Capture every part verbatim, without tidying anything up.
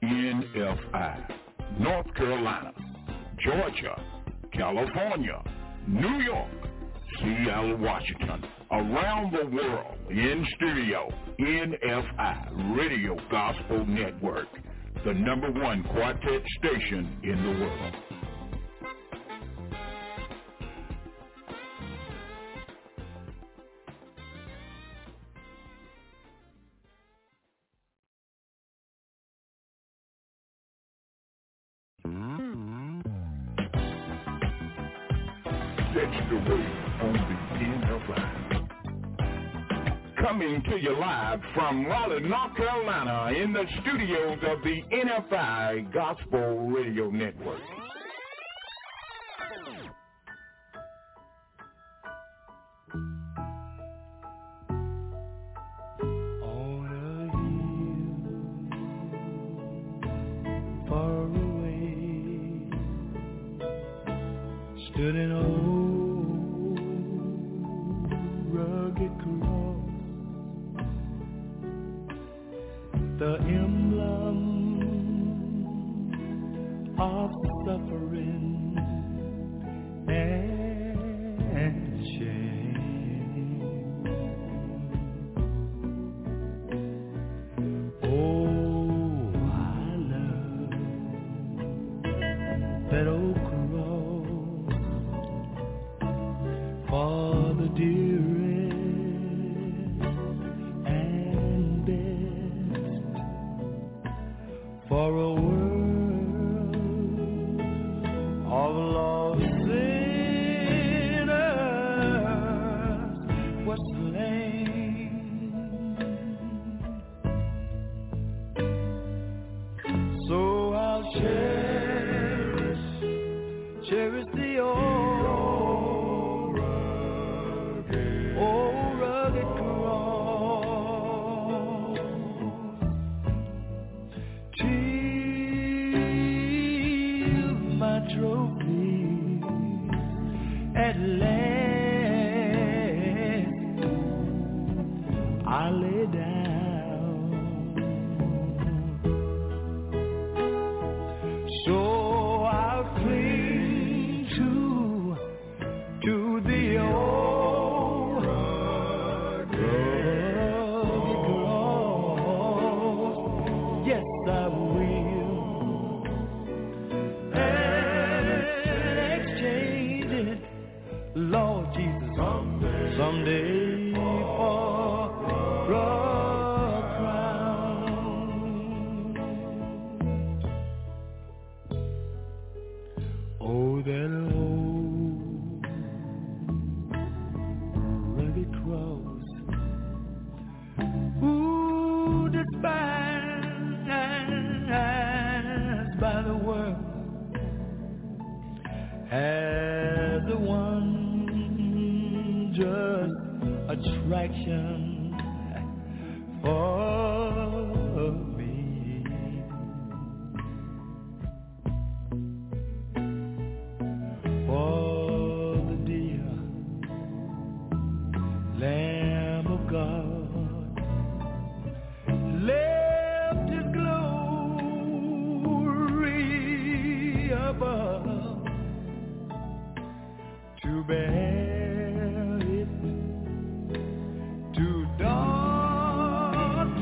N F I, North Carolina, Georgia, California, New York, Seattle, Washington, around the world, in studio, N F I, Radio Gospel Network, the number one quartet station in the world. That's the way on the N F I. Coming to you live from Raleigh, North Carolina, in the studios of the N F I Gospel Radio Network. On a hill far away stood an old rugged cross, the emblem of suffering and shame. Oh, I love that old cross, for the dearest and best, for a world of lost sinners was slain. So I'll cherish, cherish the old, old rugged cross, till my trophy at last I lay down. So I'll cling to, to the old rugged cross. Yes, I will. And exchange it, Lord Jesus, someday, someday for a crown. Oh, that old rugged cross, ooh, despised by the world, has a wondrous attraction for me. For the dear Lamb of God left his glory above to bear it to dark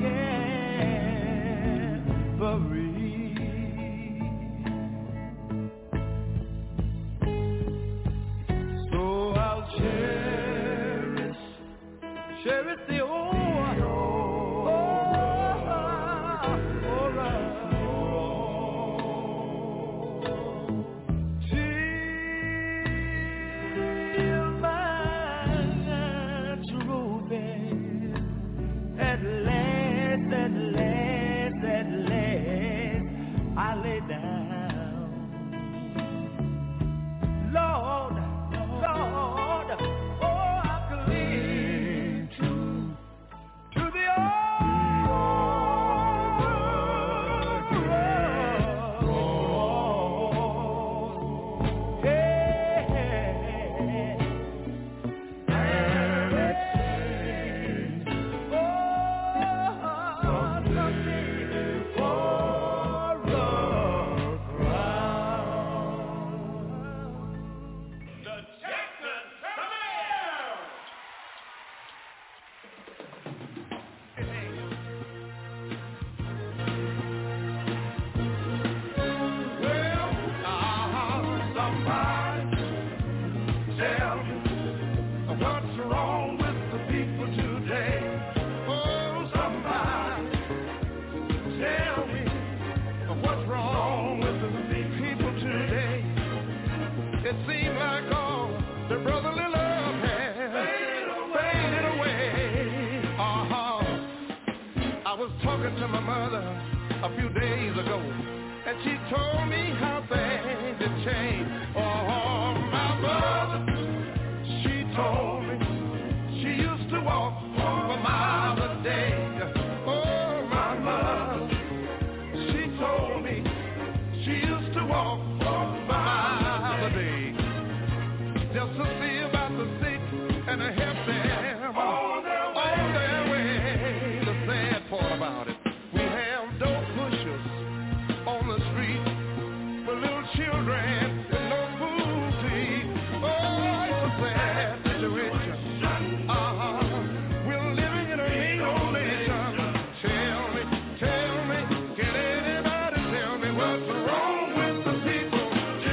was talking to my mother a few days ago, and she told me how things had changed. Oh, my mother, she told me she used to walk for miles a day. Oh, my mother, she told me she used to walk for miles a day, just to see about the sick and to help them on their way. On their way. The sad part about it, we have dope pushers on the street for little children with no food to eat. Oh, it's a sad situation. Uh-huh. We're living in a evil nation. Tell me, tell me, can anybody tell me what's wrong with the people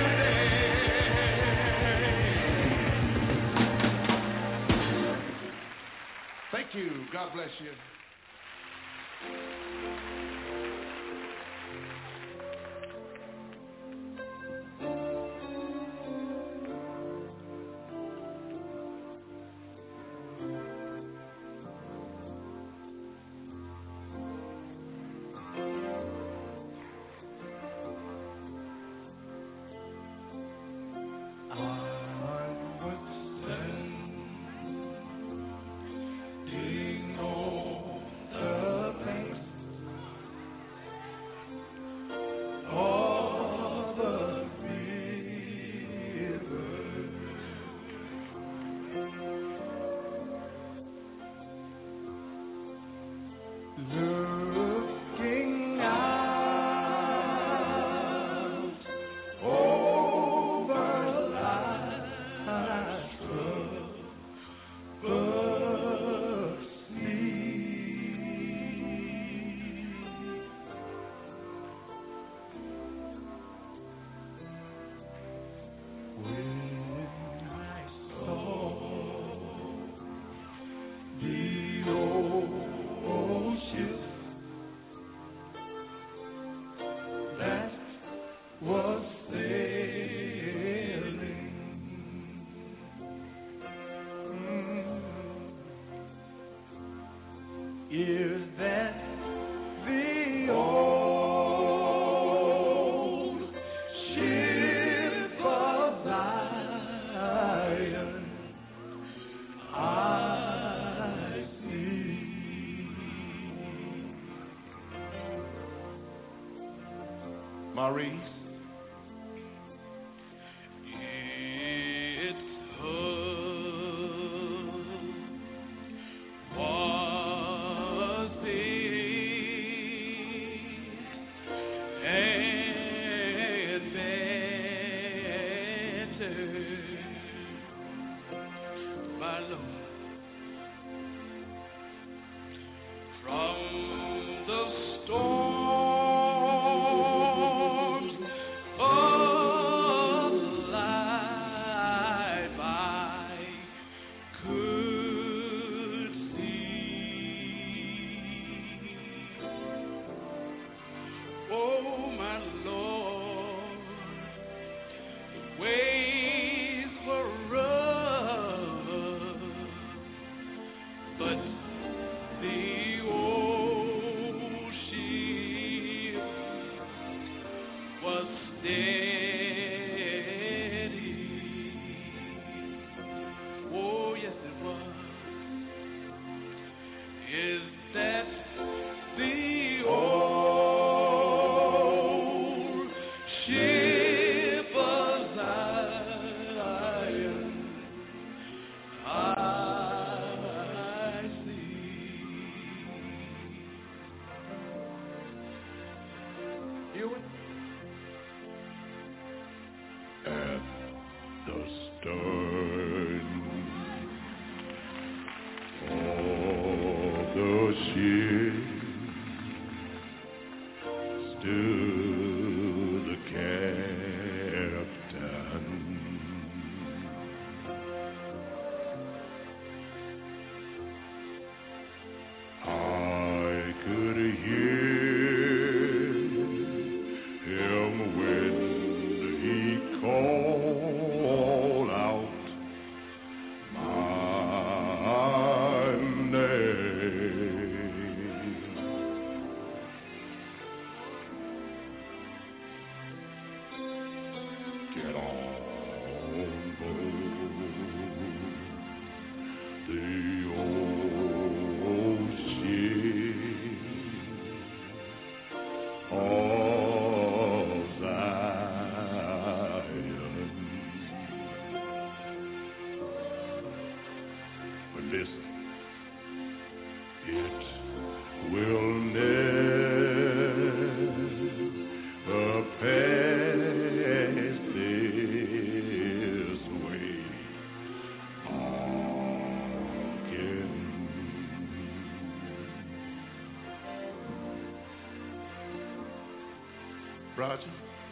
today? Thank you. God bless you. Looking out over life's troubled sea, when I saw the ocean that was sailing, mm. Is that the old ship of Zion I see? Maurice, it's her was big and better, my Lord, from the storms of life I could see. Oh, my Lord, the waves were rough, but the old ship was steady. Oh, yes, it was. Is that the old ship of Zion I see? Hear it? Roger.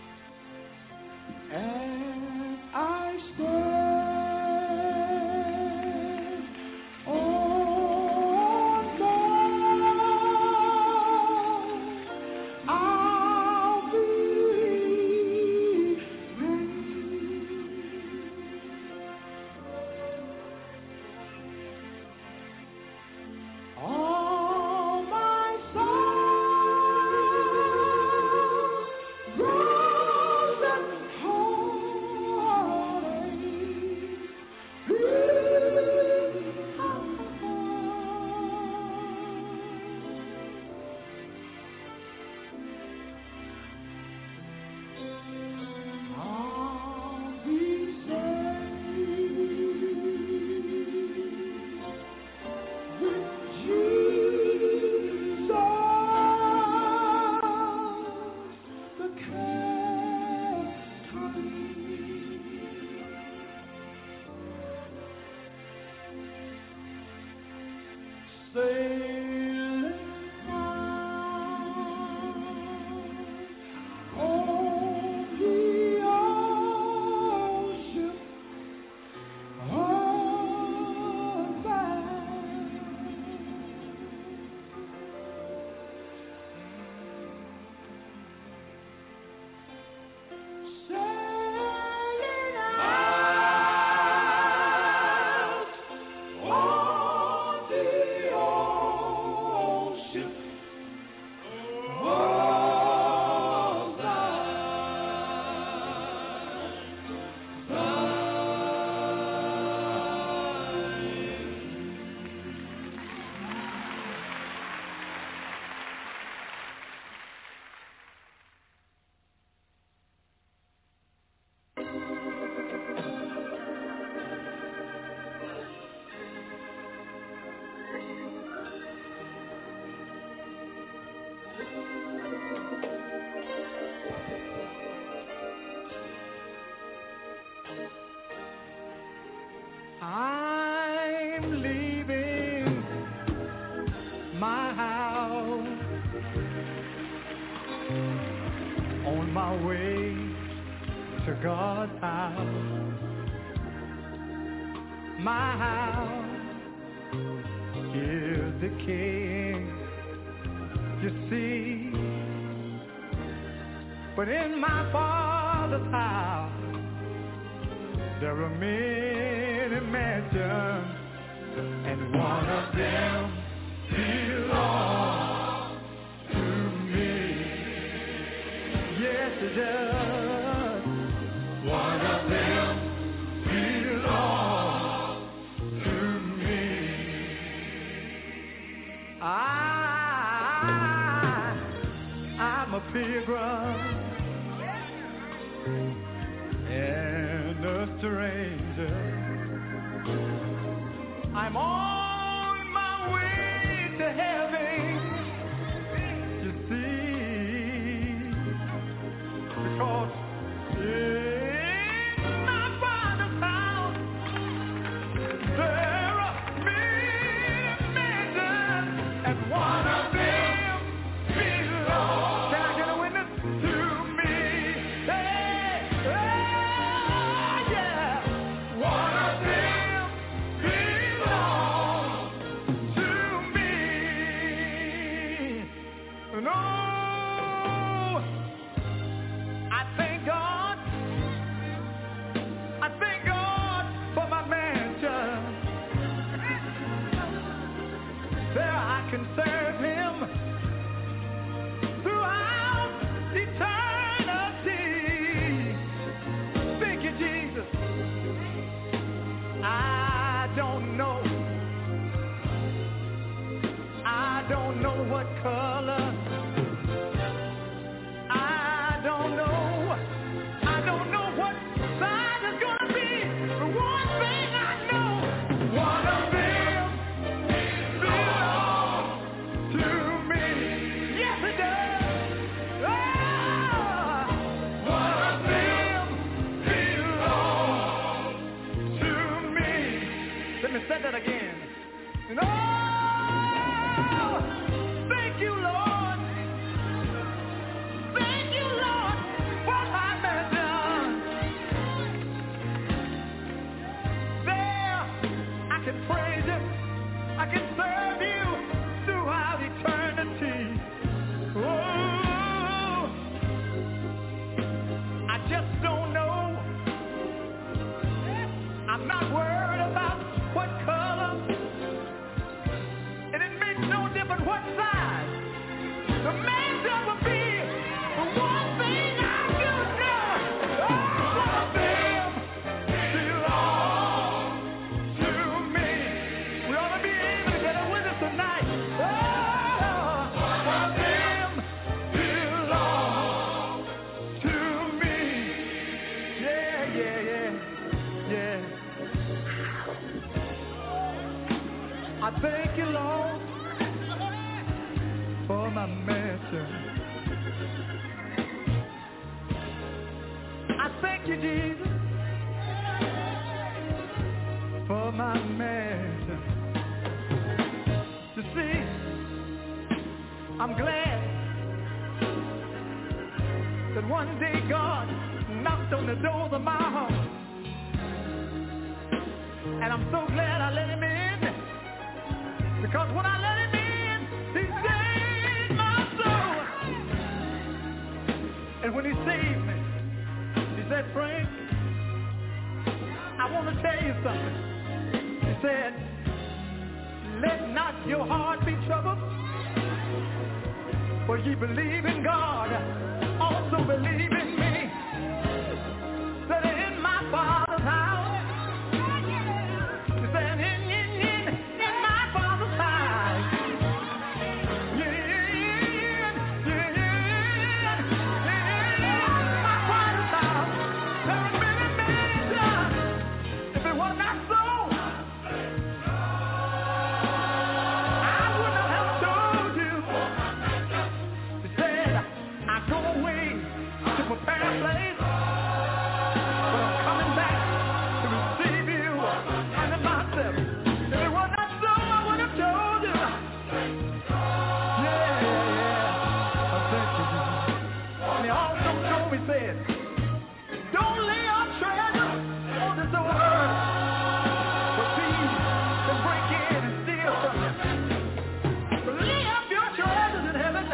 And I stand on God, I'll believe him. All my sorrows, rose and sailing on the ocean I'm leaving my house on my way to God's house. My house is the King, you see, but in my Father's house there are many mansions, and one of them belongs to me. Yes, it does. One of them belongs to me. I, I'm a pilgrim and a stranger. I'm on my way to heaven, you see, because in my Father's house there are many mansions, and one of them belongs. Can I get a witness? To me. Hey, hey, yeah. my mansion. I thank you, Jesus, for my mansion. You see, I'm glad that one day God knocked on the doors of my heart. And I'm so glad I let him in, because when I let him in, he saved my soul. And when he saved me, he said, Frank, I want to tell you something. He said, let not your heart be troubled, for ye believe in God, also believe in me. That in my Father's house, he said, in, in, in, in my Father's house, yeah, yeah, yeah, in my Father's house, there are many, many times. If it was not so, I would not have told you. He said, I go away to prepare a place, but I'm coming back to receive you unto myself. If it was not so, I would have told you. Yeah, yeah, I thank you, Jesus. And he also told me, said, don't lay your treasure on this old earth, for thieves can break in and steal from you. But lay up your treasures in heaven,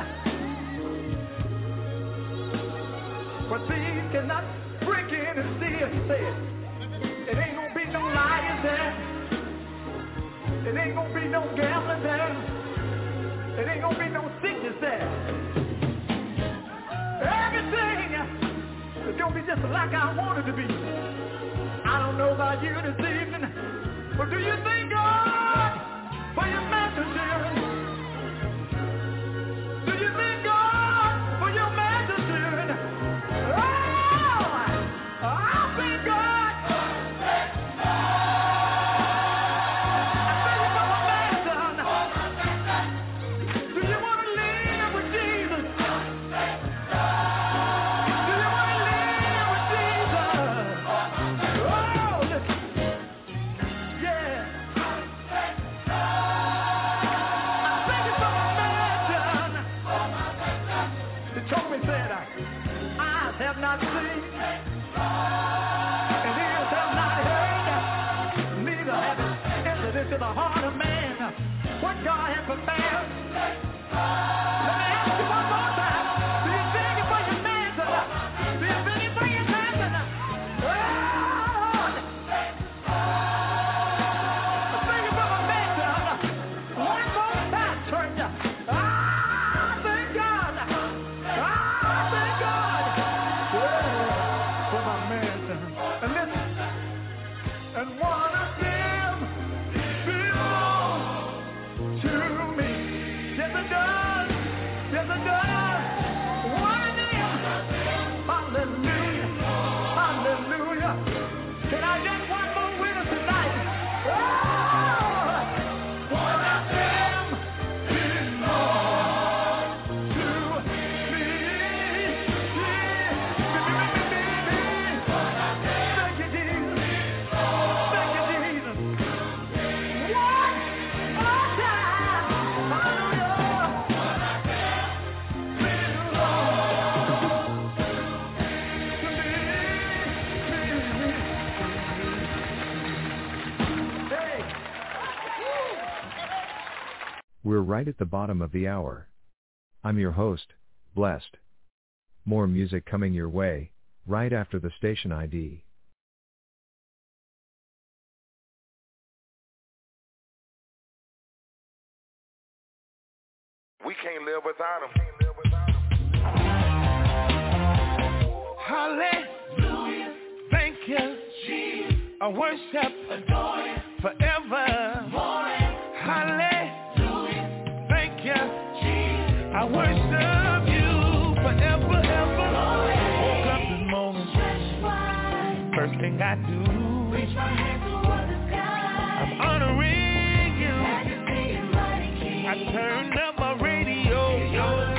for thieves cannot break in and steal, he said. It ain't gonna be no liars there. It ain't gonna be no gambling there. It ain't gonna be no sickness there. Everything is gonna be just like I want it to be. I don't know about you this evening, but do you thank God for your mental children? Do you thank God for your mental children? Oh, I thank God. I thank you for my mansion. Do you want to live with Jesus? Do you want to live with Jesus? Oh, listen. Yeah. I thank you for my mansion. He told me, said, eyes have not seen, and ears have not heard, neither have it entered into the heart of man what God has prepared. Let me ask you one more time. Do you thank him for your mansion? Do you thank him for your mansion? Oh, I thank you for my mansion. One more time, church. Ah, thank God. Ah, thank God. Yeah, for my mansion. And listen, and one of them belongs to me. Yes, it does. Yes, it does. One of them. Hallelujah. Hallelujah. Can I get one more witness tonight? Oh, one of them belongs to me. Thank you, Jesus. Thank you, Jesus. One more time. Hallelujah. Hey. We're right at the bottom of the hour. I'm your host, Blessed. More music coming your way, right after the station I D. We can't live without him. Hallelujah. Thank you, Jesus. I worship, adore you, forever. Hallelujah. Thank you, Jesus. I worship you forever, ever. Woke up this morning. First thing I do, reach my hand toward the sky. I'm honoring you. I turned up my radio. Yo.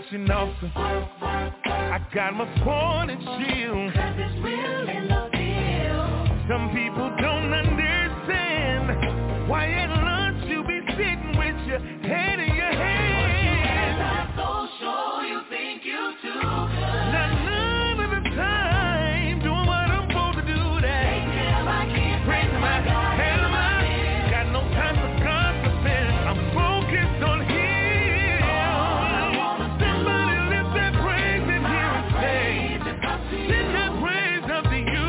protection officer. I got my sword and shield. Cause it's real in the field. Some people don't understand why at lunch you be sitting with your head in your hand. I'm so sure you think you too good. Not none of the time doing what I'm supposed to do. That I can't praise my God. Hell, I got no time for gossiping. I'm focused on Him. Somebody lift that praise in here and say, lift that praise up to You.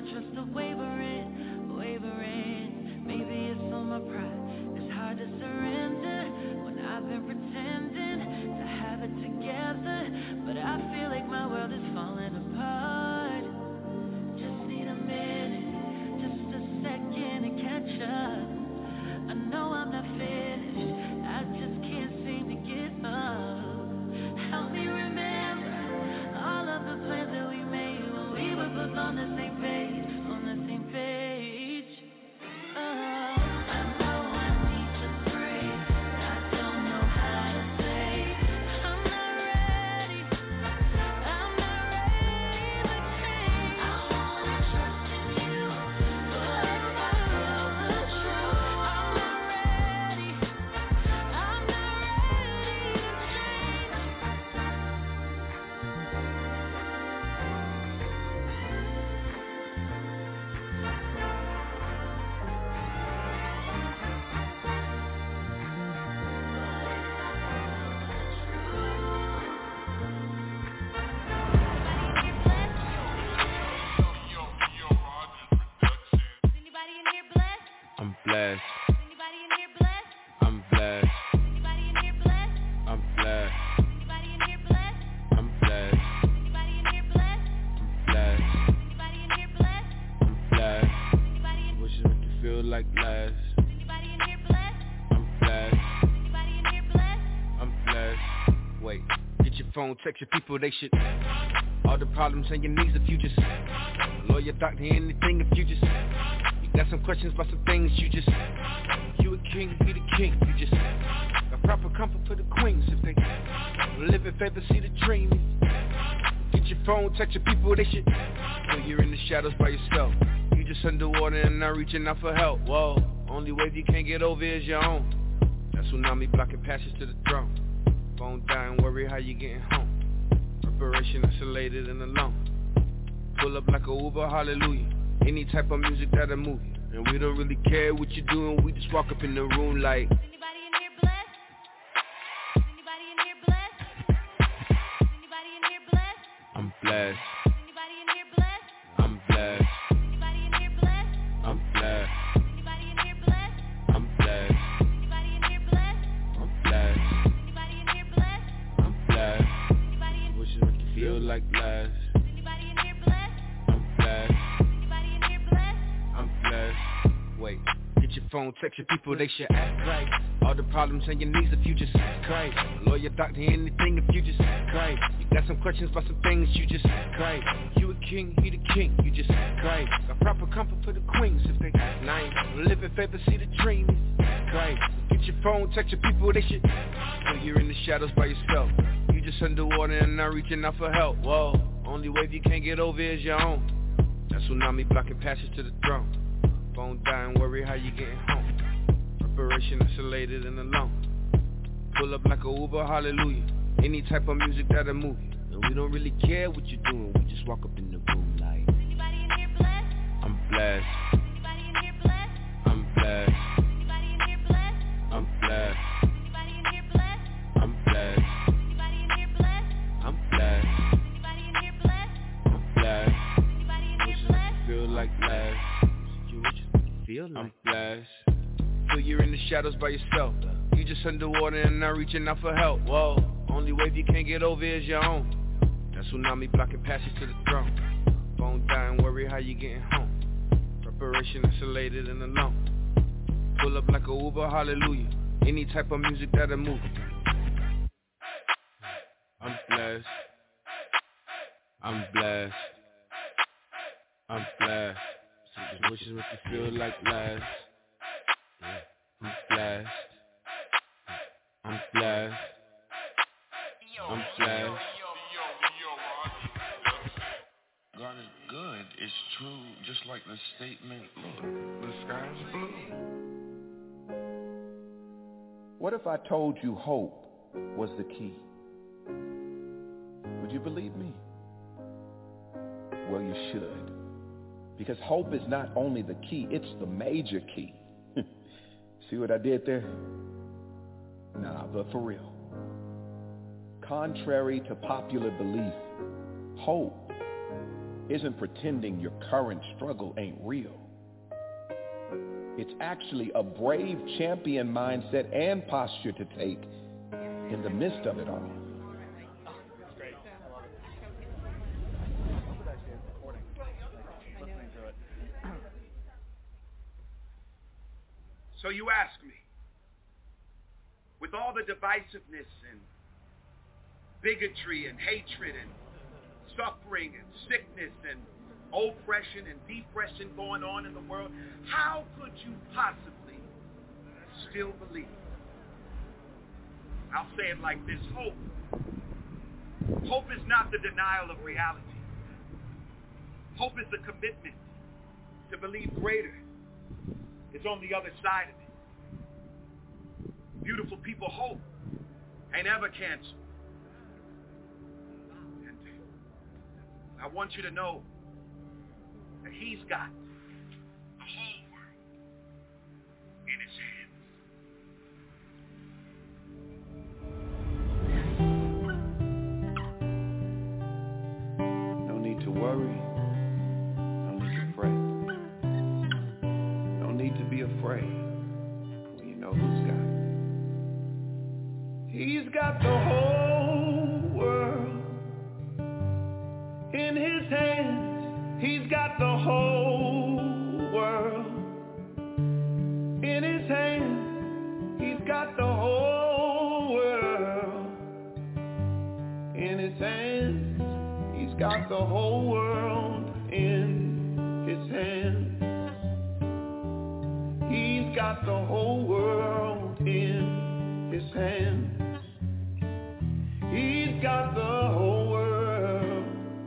trust of wavering, wavering. Maybe it's on my pride. It's hard to surrender when I've been pretending to have it together, but I feel like my world is falling apart. Just need a minute, just a second to catch up. I know I'm not finished, I just can't seem to get up. Help me remember all of the plans that we made when we were both on the same page, on the same page. Oh, I know I need to pray, I don't know how to say I'm not ready, I'm not ready to change. I wanna trust in you, forever the truth. I'm not ready, I'm not ready to I'm blessed. Anybody in here blessed? I'm blessed. Anybody in here blessed? I'm blessed. Anybody in here blessed? I'm blessed. Anybody in here blessed? I'm blessed. Anybody in here blessed? I'm blessed. Anybody in wishes make you feel like less. Anybody in here blessed? I'm blessed. Anybody in here blessed? I'm blessed. Wait, get your phone, text your people, they should. All the problems and your needs if you just lawyer, doctor, anything if you just got some questions about some things you just you a king, be the king. You just got proper comfort for the queens if they live in favor, see the dream. Get your phone, text your people, they should feel you're in the shadows by yourself. You just underwater and not reaching out for help. Whoa, only wave you can't get over is your own. That tsunami blocking passage to the throne. Phone dying, worry how you getting home. Preparation isolated and alone. Pull up like a Uber, hallelujah. Any type of music that'll move you. And we don't really care what you're doing, we just walk up in the room like anybody in here blessed? Anybody in here blessed? Anybody in here blessed? I'm blessed. Anybody in here blessed? I'm blessed. Anybody in here blessed? I'm blessed. Anybody in here blessed? I'm blessed. Anybody in here blessed? I'm blessed. Anybody in here blessed? I'm blessed. Anybody in wishes make you feel like less. Anybody in here blessed? I'm blessed. I'm blessed. Wait, get your phone, text your people, they should act right. All the problems and your needs if you just cry. Lawyer, doctor, anything if you just cry. You got some questions about some things you just cry. You a king, he the king, you just cry. Got proper comfort for the queens if they act nice. Live in favor, see the dream. Cry. Get your phone, text your people, they should feel you're in the shadows by yourself. You just underwater and not reaching out for help. Whoa, only wave you can't get over is your own. That tsunami blocking passage to the throne. Phone dying, worry how you getting home. Preparation isolated and alone. Pull up like a Uber, hallelujah. Any type of music that'll move you. And we don't really care what you're doing, we just walk up in the room like anybody in here blessed? I'm blessed. Anybody in here blessed? I'm blessed. Anybody in here blessed? I'm blessed. Anybody in here blessed? I'm blessed. Anybody in here blessed? I'm blessed. Anybody in here blessed? I'm blessed. Feel like less. You just feel like I'm blessed. Feel you're in the shadows by yourself. You just underwater and not reaching out for help. Whoa, only wave you can't get over is your own. That tsunami blocking passage to the throne. Phone dying, worry how you getting home. Preparation isolated and alone. Pull up like a Uber, hallelujah. Any type of music that'll move you. I'm blessed. I'm blessed. I'm blessed. So wishes make you feel like less. I'm blessed. I'm blessed. I'm blessed. God is good. It's true. Just like the statement, look, the sky's blue. What if I told you hope was the key? Would you believe me? Well, you should. Because hope is not only the key, it's the major key. See what I did there? Nah, but for real. Contrary to popular belief, hope isn't pretending your current struggle ain't real. It's actually a brave champion mindset and posture to take in the midst of it all. So you ask me, with all the divisiveness and bigotry and hatred and suffering and sickness and oppression and depression going on in the world, how could you possibly still believe? I'll say it like this: hope. Hope is not the denial of reality. Hope is the commitment to believe greater is on the other side of it. Beautiful people, hope ain't ever canceled. And I want you to know that he's got the whole world in his hands. No need to worry. No need to fret. No need to be afraid when you know who's got it. He's got the whole world in his hands. He's got the whole world in his hands. He's got the whole world in his hands. He's got the whole world in his hands. He's got the whole world in his hands. He's got the whole world,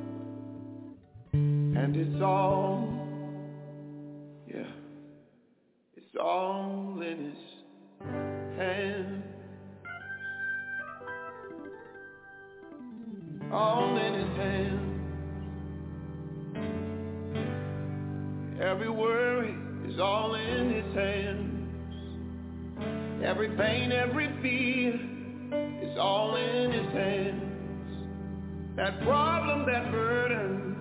and it's all, yeah, it's all in his hands. All in his hands. Every worry is all in his hands. Every pain, every fear is all in his hands. That problem, that burden,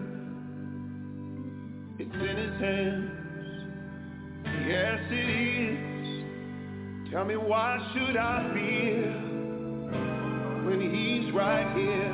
it's in his hands. Yes, it is. Tell me, why should I fear when he's right here?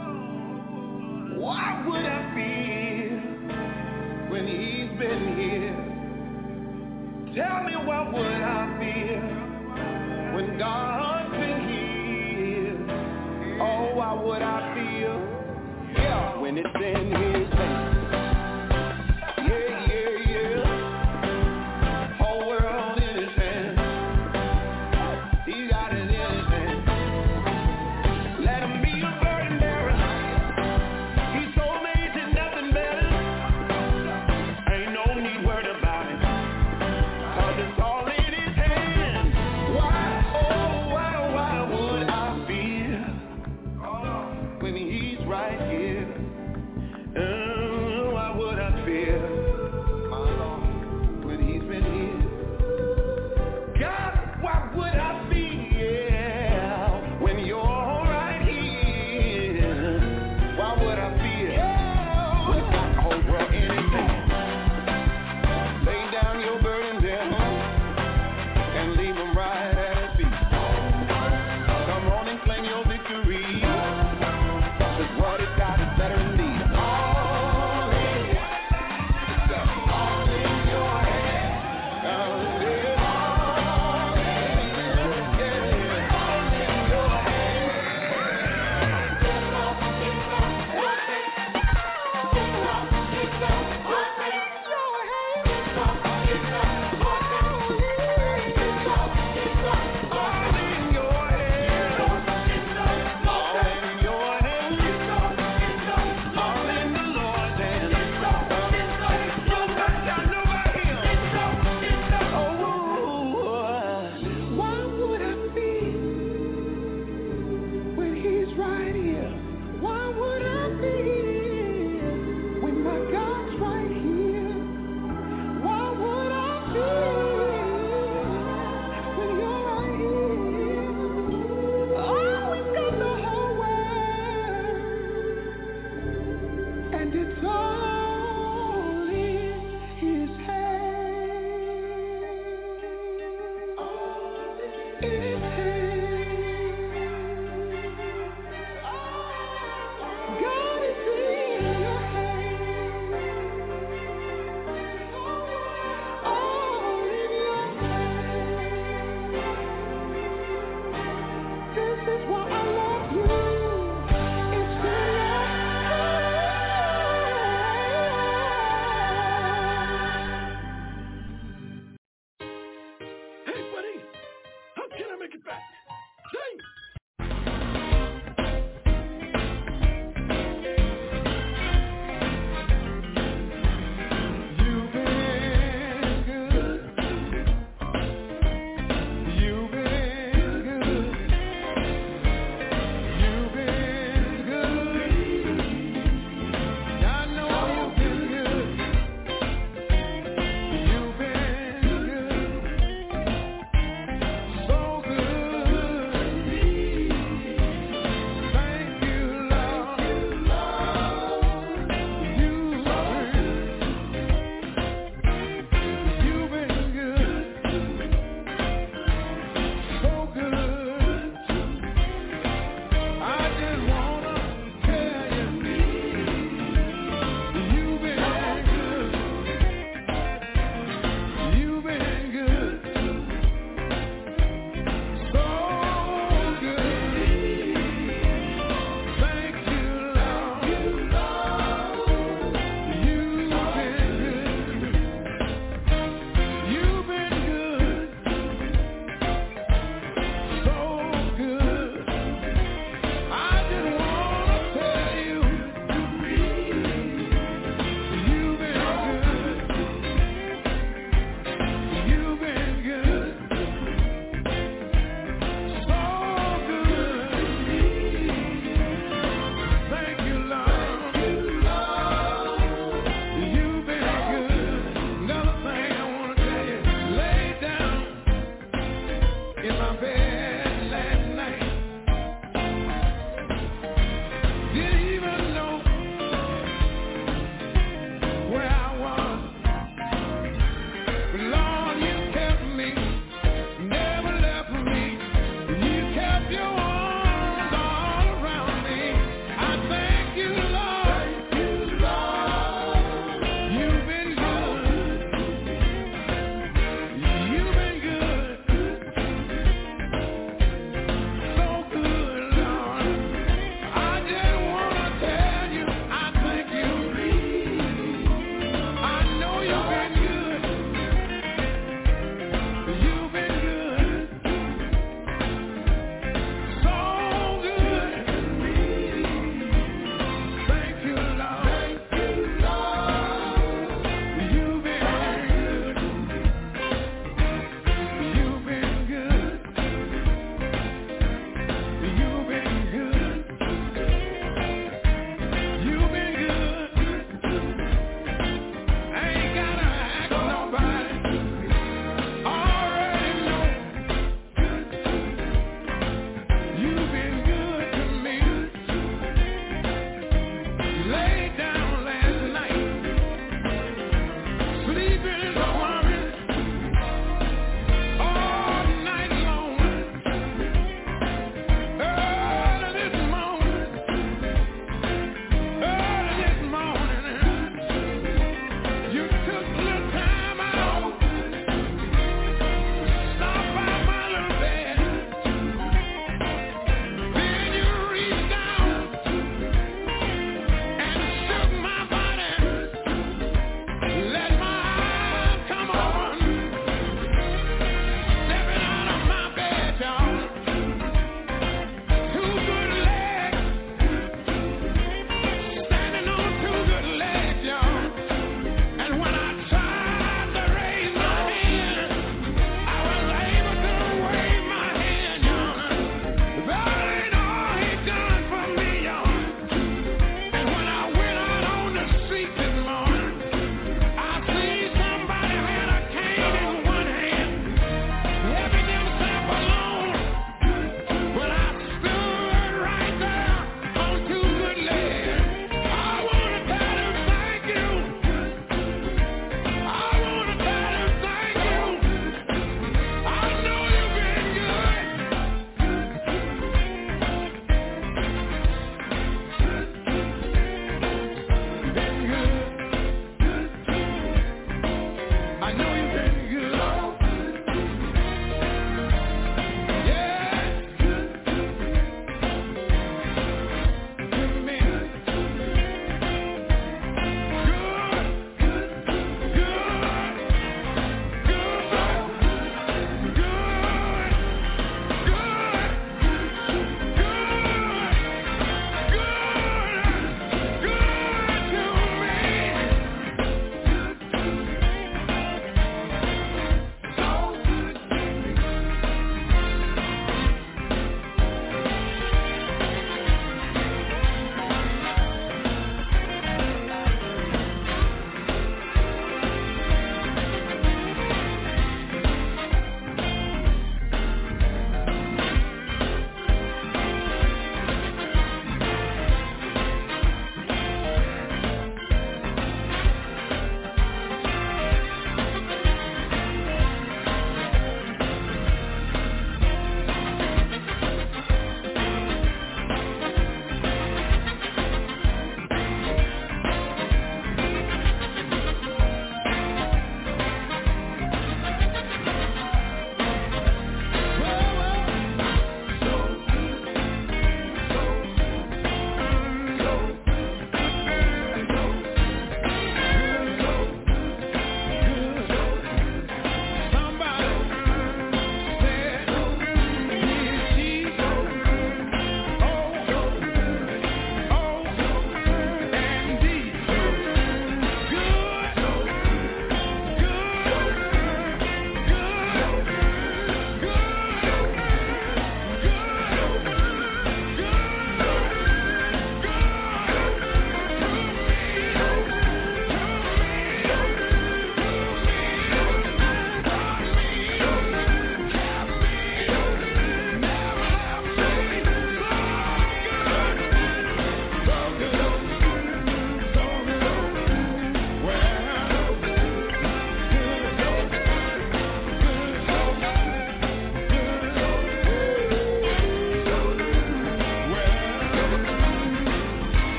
Why would I fear when he's been here? Tell me, why would I fear when God's been here? Oh, why would I fear? Yeah, when it's in his hands. Yeah, yeah, yeah. Whole world in his hands. He got it in his hands. Let him be a burden bearer. He's so amazing, nothing better. Ain't no need worried about it, 'cause it's all in his hands. Why, oh, why, why would I fear when he's right here? You've been good.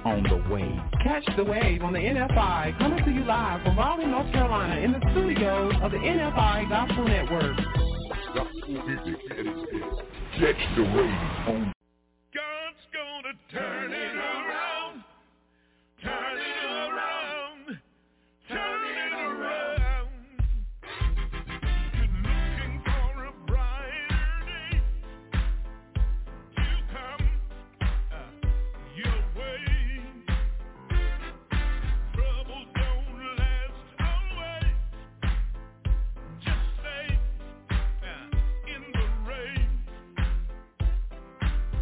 on the wave. Catch the wave on the N F I, coming to you live from Raleigh, North Carolina, in the studios of the N F I Gospel Network. Catch the wave on. God's gonna turn it around, turn it around, turn it around. You're looking for a brighter day to come uh, your way. Trouble don't last always. Just stay uh, in the rain.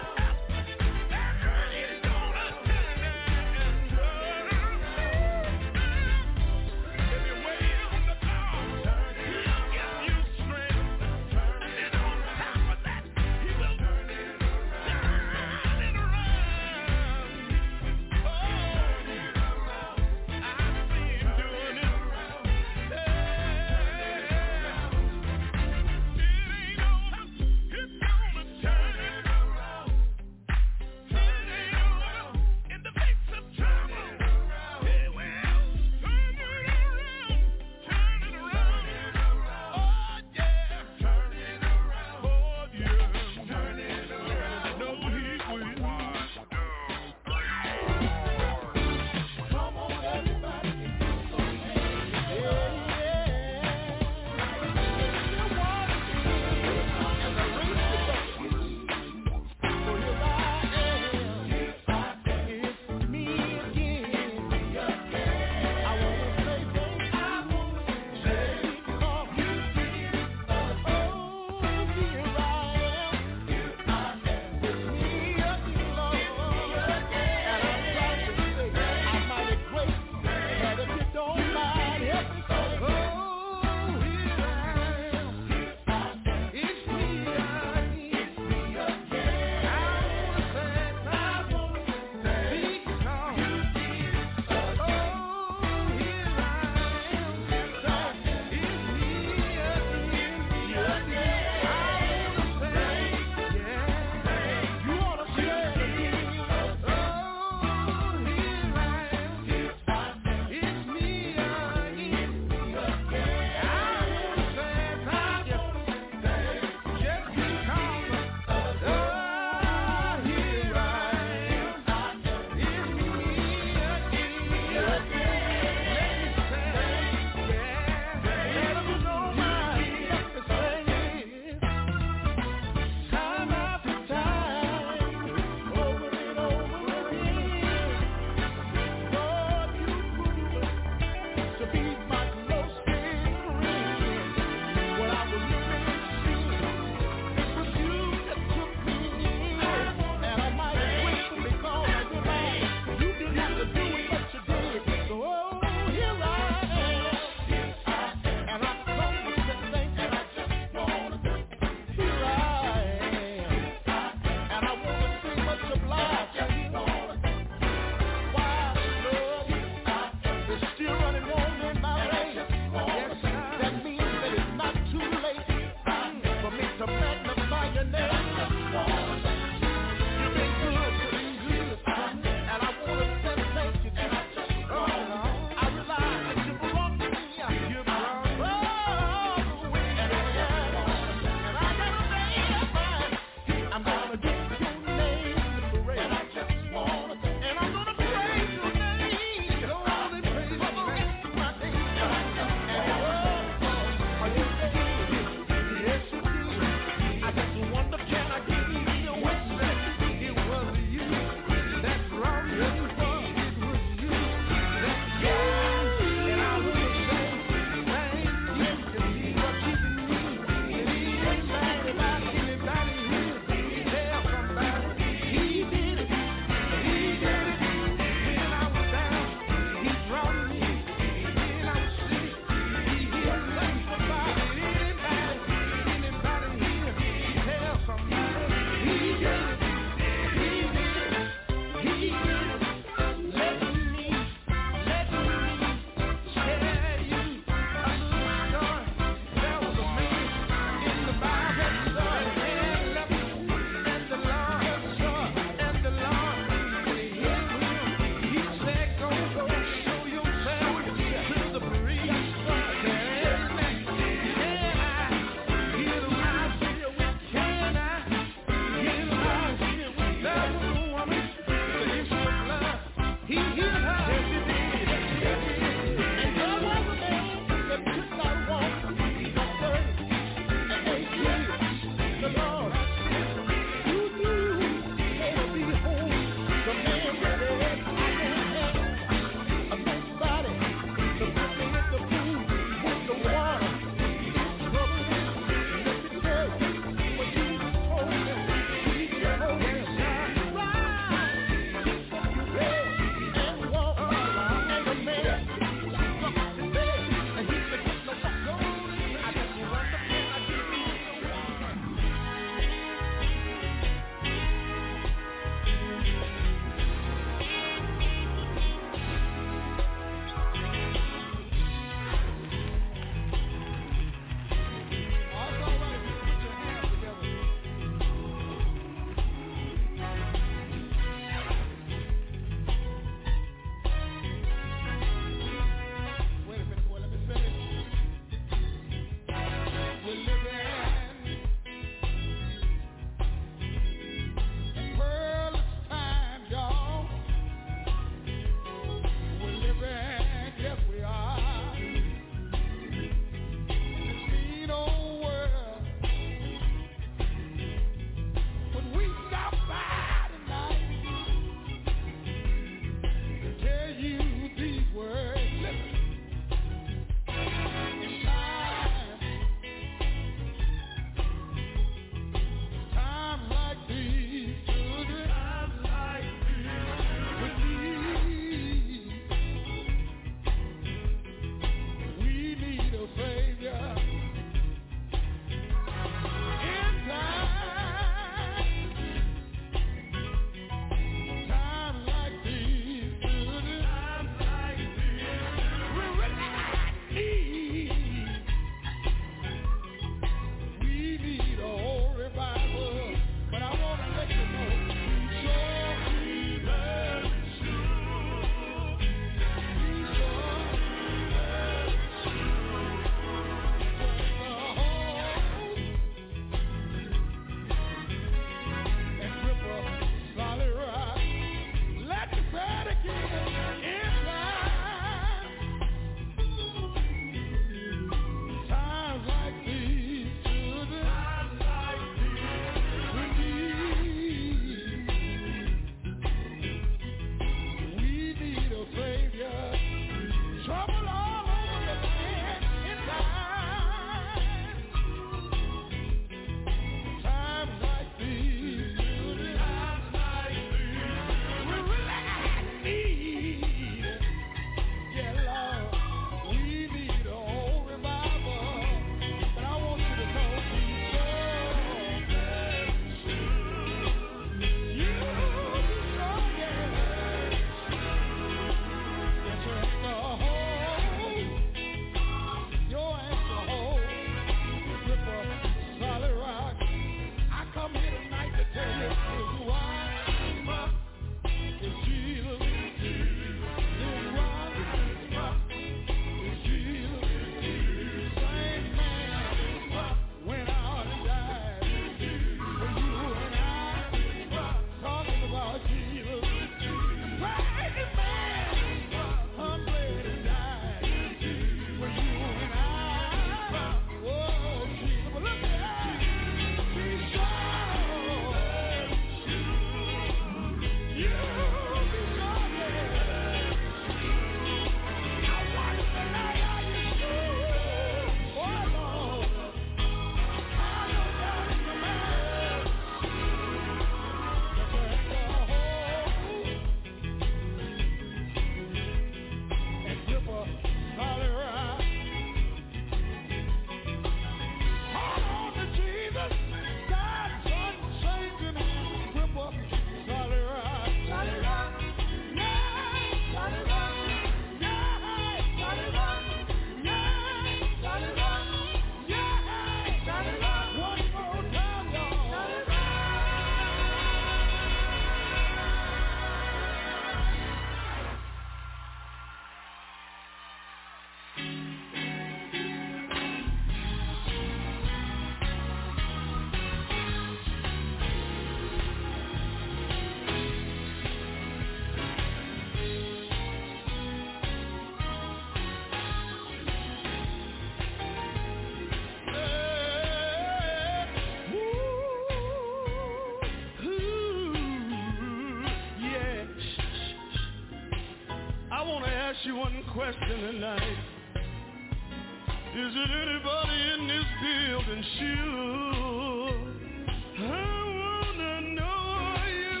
ask you one question tonight. Is it anybody in this building sure? I wanna know, are you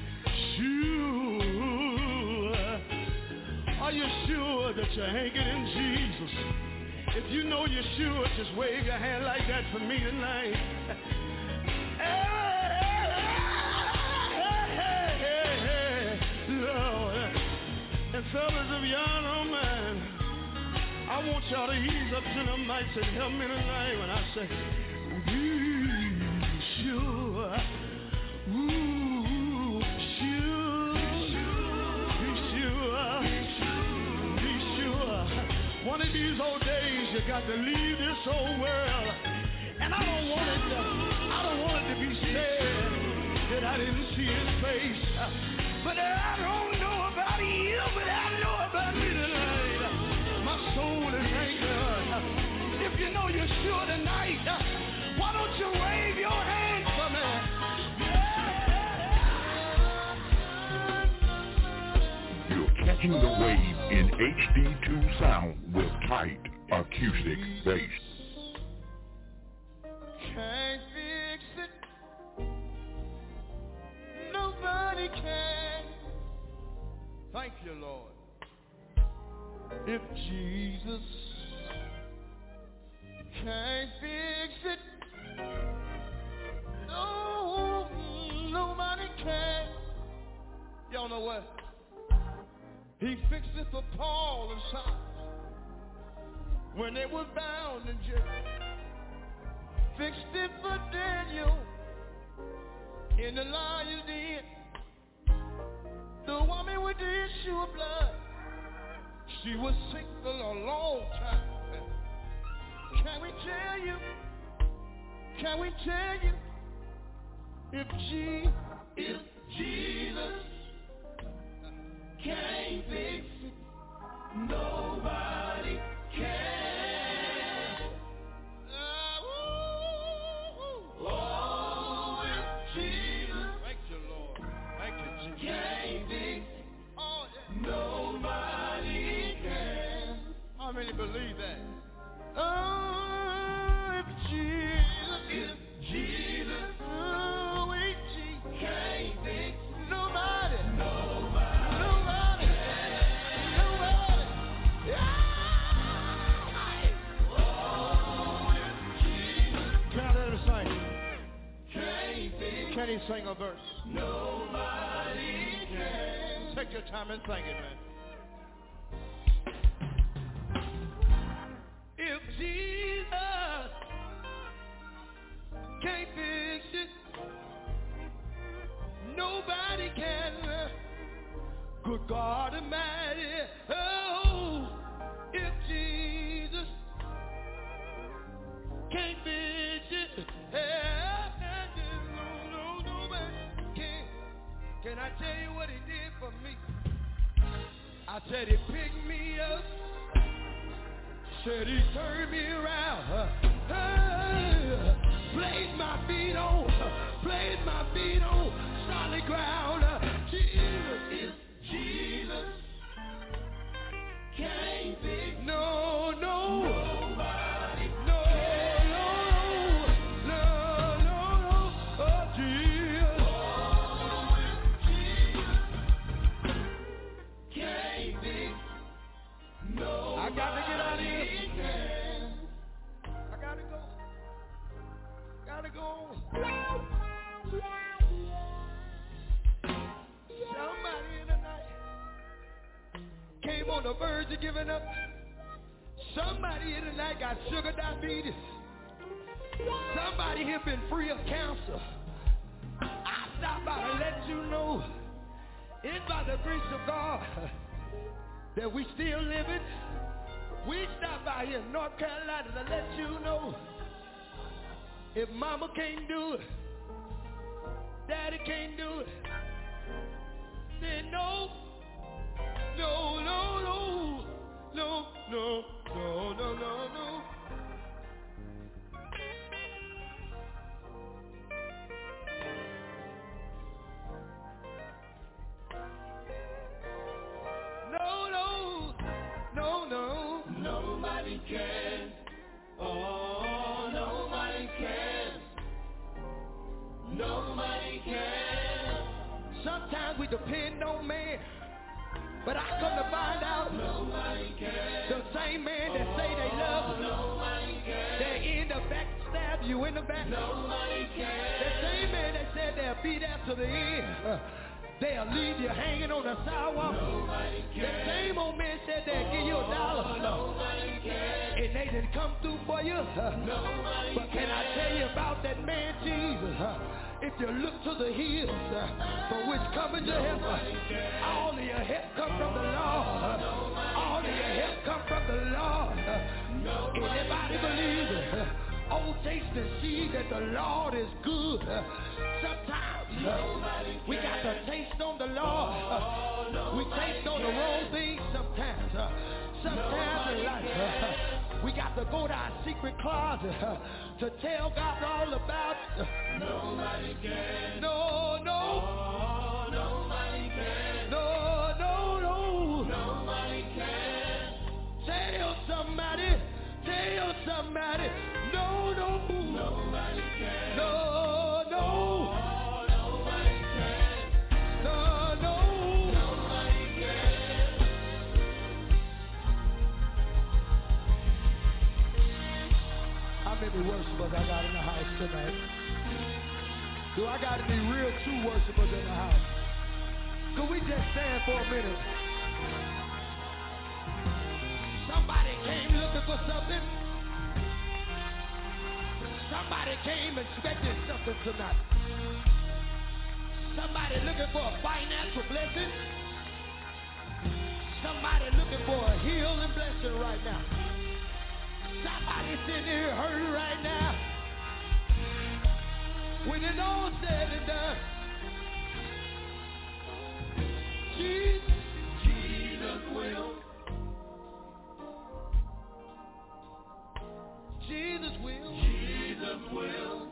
sure? Are you sure that you're anchored in Jesus? If you know you're sure, just wave your hand like that for me tonight. Hey, hey, hey, hey, Lord. And fellas, if y'all don't mind, I want y'all to ease up to the mic and help me tonight when I say, be sure, ooh, sure, be sure, be sure. One of these old days you got to leave this old world, and I don't want it to, I don't want it to be said that I didn't see his face, but I don't know about you, but I know about me tonight. My soul is anchored. If you know you're sure tonight, why don't you wave your hand for me? You're catching the wave in H D two sound with tight acoustic bass. Can't fix it. Nobody can. Thank you, Lord. If Jesus can't fix it, no, nobody can. Y'all know what? He fixed it for Paul and Silas when they were bound in jail. Fixed it for Daniel in the lion's den. The woman with the issue of blood, she was sick for a long time. Can we tell you? Can we tell you? If G, if Jesus can't fix it, nobody can. Uh, ooh, oh, if Jesus, thank you, Lord, thank you, Jesus, can't fix it, oh, yeah. Nobody can. How many believe that? Oh, if Jesus, if Jesus, oh, if Jesus can't fix nobody, nobody, nobody, nobody, yeah. Oh, if Jesus, can I let him sing? Can't fix. Can he sing a verse? Nobody can. Take your time and sing it, man. If Jesus can't fix it, nobody can. Good God Almighty, oh, if Jesus can't fix it, no, no, nobody can. Can I tell you what he did for me? I said he picked me up. Said he turned me around, uh, uh, placed my feet on, uh, placed my feet on solid ground. Uh, Jesus, if Jesus can't fix, no, no, nobody, no, no, no, no, no, oh Jesus, oh, if Jesus can't fix, no, I got to get out of here. I gotta go. Gotta go. Somebody in the night came on the verge of giving up. Somebody in the night got sugar diabetes. Somebody here been free of cancer. I stopped by to let you know, it's by the grace of God that we still living. We stopped by here in North Carolina to let you know, if mama can't do it, daddy can't do it, then no, no, no, no, no, no, no, no, no, no. No, no. Sometimes we depend on man, but I come to find out the same man that say they love you, they end up backstab you in the back. The same man that said they'll be there to the end, uh, they'll leave you hanging on the sidewalk. The same old man said they'll give you a dollar, and they didn't come through for you. Uh, but can I tell you about that man Jesus? Uh, If you look to the hills, uh, for which cometh your help, uh, all of your help come from the Lord. Uh, all of your help come from the Lord. Uh, anybody believe it? Uh, oh, taste and see that the Lord is good. Uh, sometimes uh, we got to taste on the Lord. Uh, we taste on the wrong things sometimes. Uh, sometimes in life, uh, we got to go to our secret closet uh, to tell God all about it. Nobody can. No, no. Oh, nobody can. No, no, no. Nobody can. Tell somebody. Tell somebody. No, no. Nobody can. No, no. Oh, nobody can. No, no. Nobody can. How many worshipers I got in the house tonight? Do I got any real true worshipers in the house? Could we just stand for a minute? Somebody came looking for something. Somebody came expecting something tonight. Somebody looking for a financial blessing. Somebody looking for a healing blessing right now. Somebody sitting here hurting right now. When it's all said and done, Jesus, Jesus will. Jesus will. Jesus will.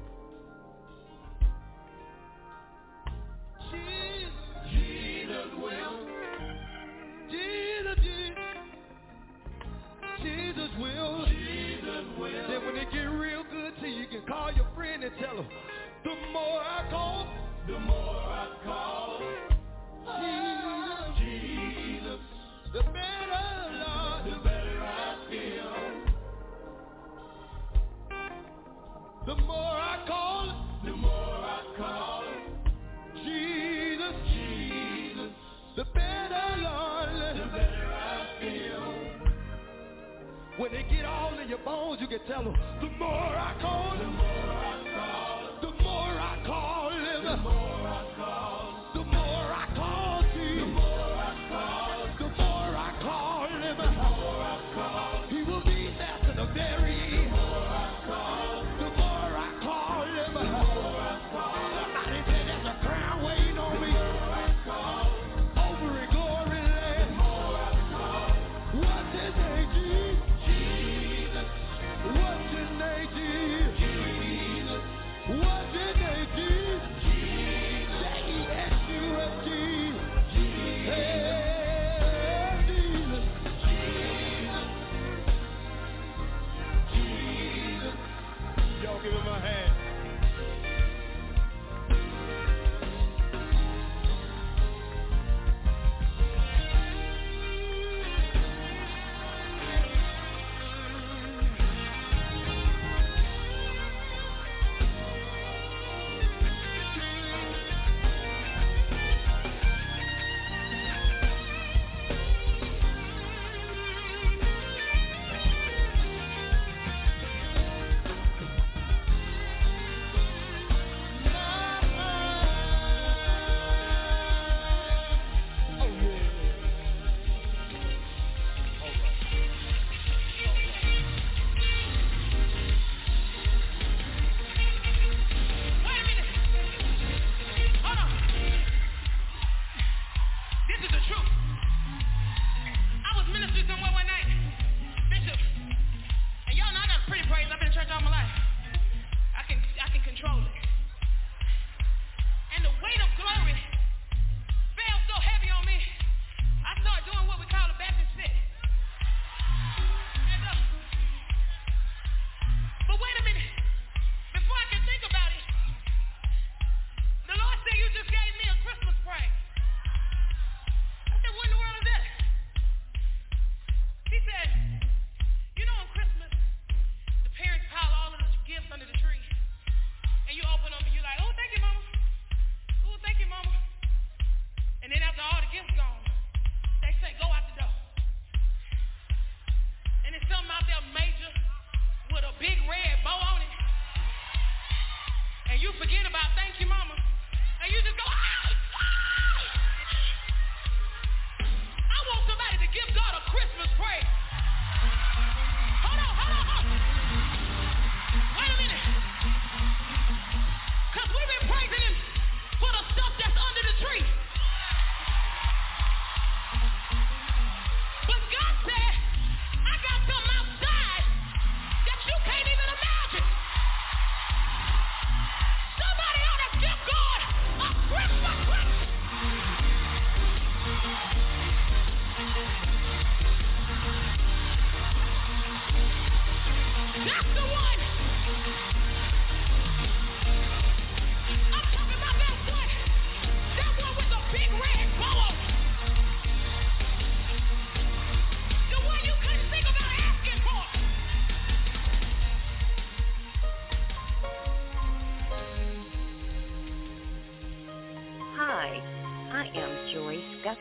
Jesus, Jesus will. Jesus, Jesus. Jesus will. Jesus will. Then when it get real good to you, you can call your friend and tell them, the more I call, the more I call. Jesus, Jesus, the better, Lord, the better I feel. The more I call, the more I call. Jesus, Jesus, the better, Lord, the better I feel. When they get all in your bones, you can tell them, the more I call, the more I call, the more I call him, the more I call, the more I call Jesus, the more I call, the more I call him, the more I call, he will be there to the very end, the more I call, the more I call him, the more I call. Somebody said there's a crown waiting on me, the more I call, over in glory land, the more I call. What's his name, Jesus? What's his name, Jesus?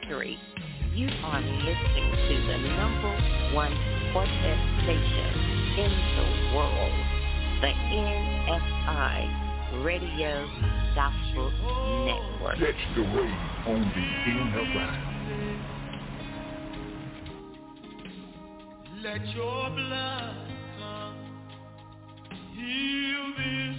three. You are listening to the number one quartet station in the world, the N F I Radio Gospel Network. Catch the wave on the N F I. Let your blood come heal this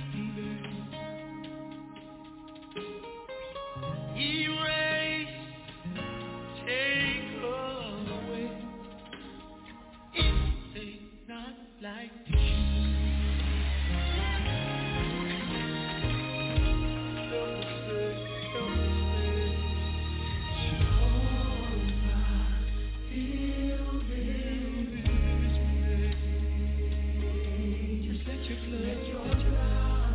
place. Erase, take away anything not like you. Let your blood, let your blood.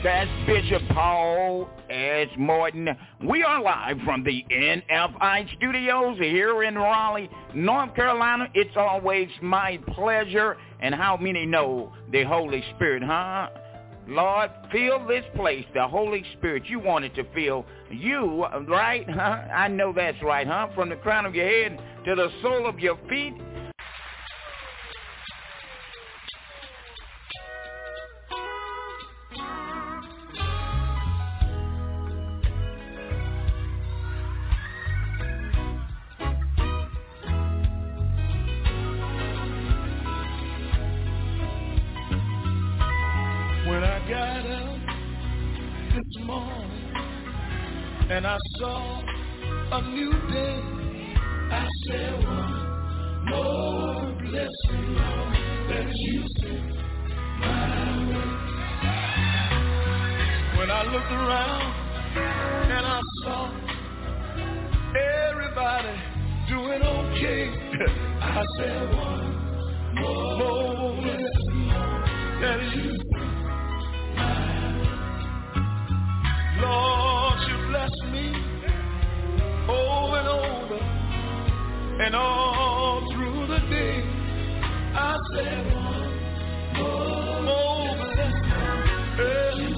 That's Bishop Paul S. Morton. We are live from the N F I studios here in Raleigh, North Carolina. It's always my pleasure. And how many know the Holy Spirit, huh? Lord, fill this place, the Holy Spirit. You wanted to fill you, right? Huh? I know that's right, huh? From the crown of your head to the sole of your feet. And I saw a new day. I said, one more blessing, Lord, that you sent my way. When I looked around and I saw everybody doing okay, I said, one more, more blessing, Lord, that you sent my way. Lord, you bless me over and over and all through the day. I said, one more, more blessing.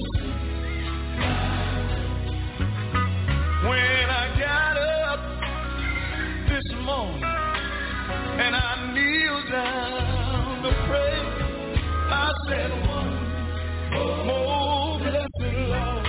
When I got up this morning and I kneeled down to pray, I said, one more blessing, Lord.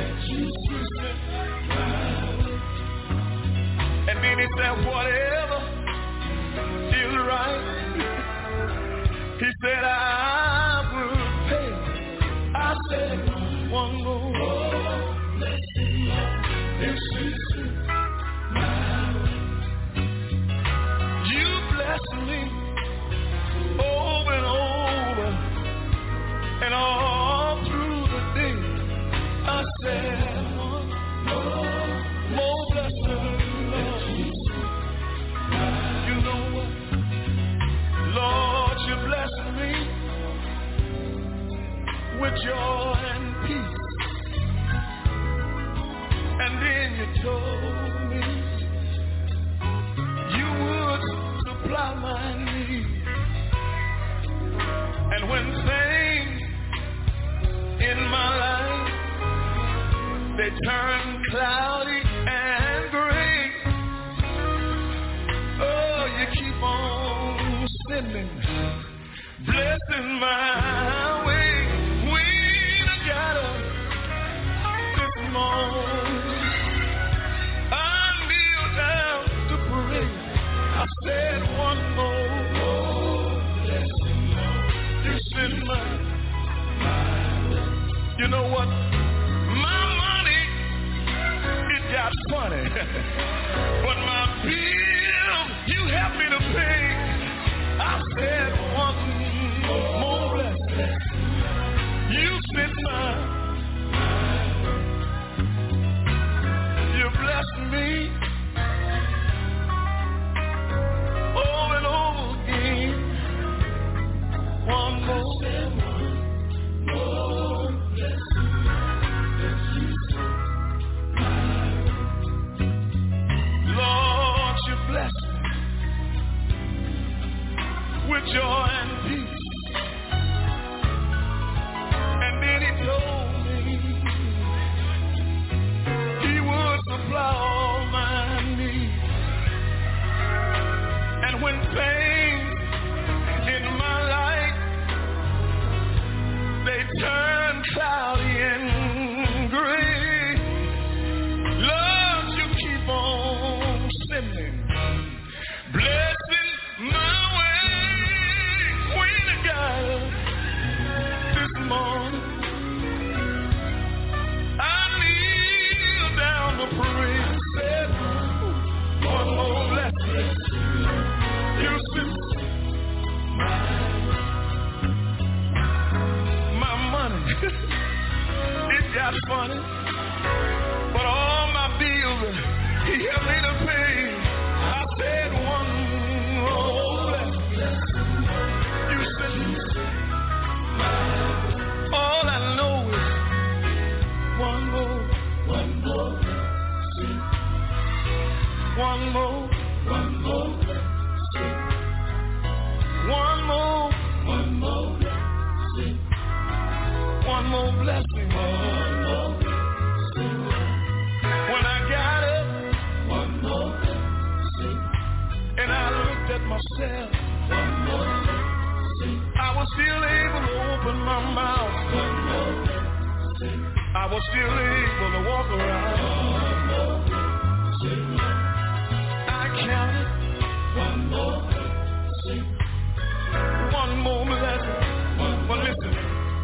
And then he said, whatever is right, he said, I will pay. I said, one more blessing, this is my way. You bless me over and over and all through the day. I said, one more, more blessing, Lord. You know what? Lord, you blessed me with joy and peace. And then you told me you would supply my needs. And when things in my life they turn cloudy and gray, oh, you keep on sending blessing my way. When I got up this morning, I kneeled down to pray. I said, one more, more blessing, Lord, you send my, my way. You know what? Got funny, but my bill you helped me to pay. I said, one more blessing, you sent my, you blessed me over and over again. One more, more blessing. One more, one more blessing. One more, one more blessing. One more blessing. One more blessing. When I got up, one more blessing. And I looked at myself, one more blessing. I was still able to open my mouth. One more blessing. I was still able to walk around. One more blessing. Counted one more blessing, one more blessing. One well, listen,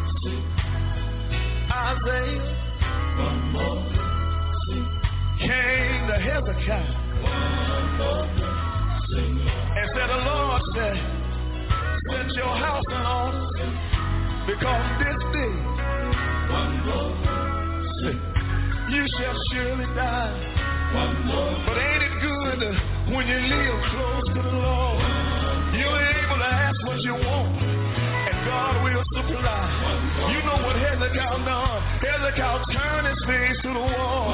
Isaiah, one more blessing, came to Hezekiah, one more blessing, and said, "The Lord said, set your house in order, because this day, one more blessing, you shall surely die." One more. But ain't it good when you live close to the Lord? You're able to ask what you want, and God will supply. You know what Hezekiah done? Hezekiah turned his face to the wall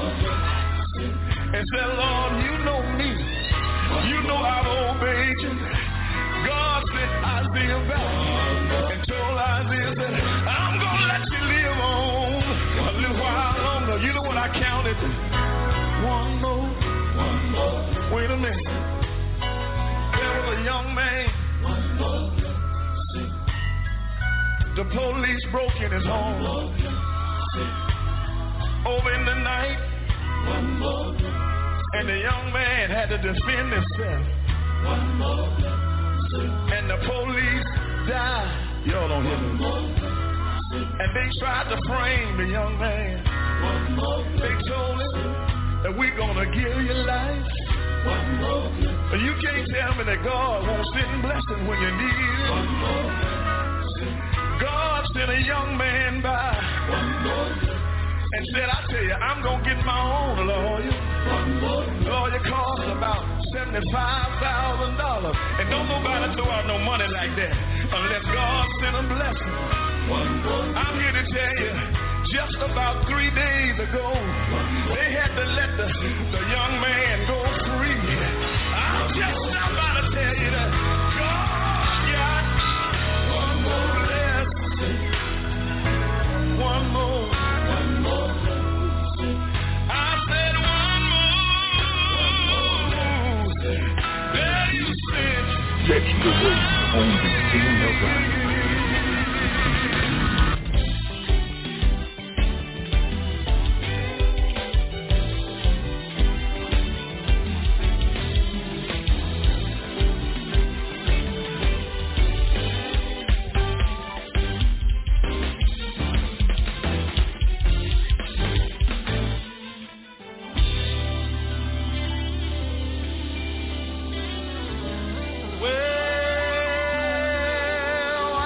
and said, "Lord, you know me. You know I've obeyed you." God sent Isaiah back and told Isaiah, said, "I'm going to let you live on a little while longer." You know what I counted? One more, one more. Wait a minute. There was a young man. One more. The police broke in his home. Over in the night. One more. And the young man had to defend himself. One more. And the police died. Y'all don't hear me. And they tried to frame the young man. One more. They told him that we're gonna give you life. One more. You can't tell me that God won't send blessing when you need it. One more. God sent a young man by. One more. And said, "I tell you, I'm gonna get my own lawyer." One more. Lawyer costs about seventy-five thousand dollars, and don't nobody throw out no money like that unless God sent a blessing. One more. I'm here to tell you. Just about three days ago, they had to let the, the young man go free. I'm just about to tell you that God got one more blessing. One more. One more. I said one more. There you sit. That's the way on the King of Rock. Well,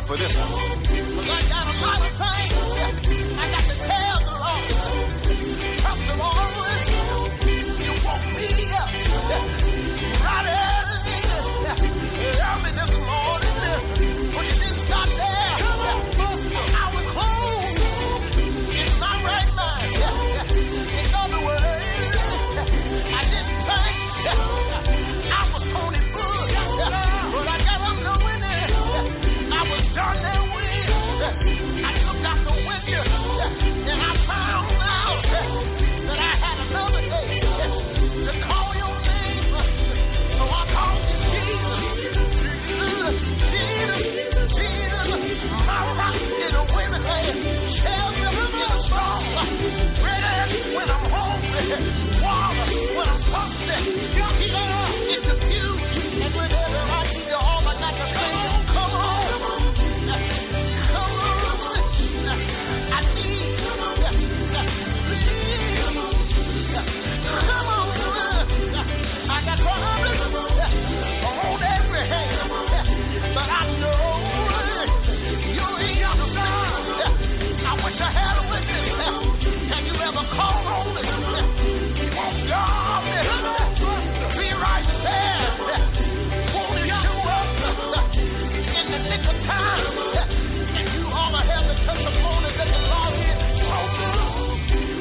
up for this one. But I got a lot of things I got to tell the Lord. First of all, you woke me up right early, early this morning. When you didn't stop there, I was close in my right mind. In other words, I didn't think I was Tony Bush, but I got up knowing it. I was done that way. I looked out the window and I found out that I had another day to call your name. So I called you Jesus, Jesus, Jesus, Jesus. My rock in a winter day, shelter in a storm, bread when I'm hungry, water when I'm thirsty. It's a few, and whenever I need you, all I got to say is come on, come on. I need you, please, come on. I got problems on every hand, but I know you're a young God. I wish I had a witness. Have you ever called on me? Oh God, be right there. Won't you show up in the nick of time? And you all have the testimony that the Lord is so good.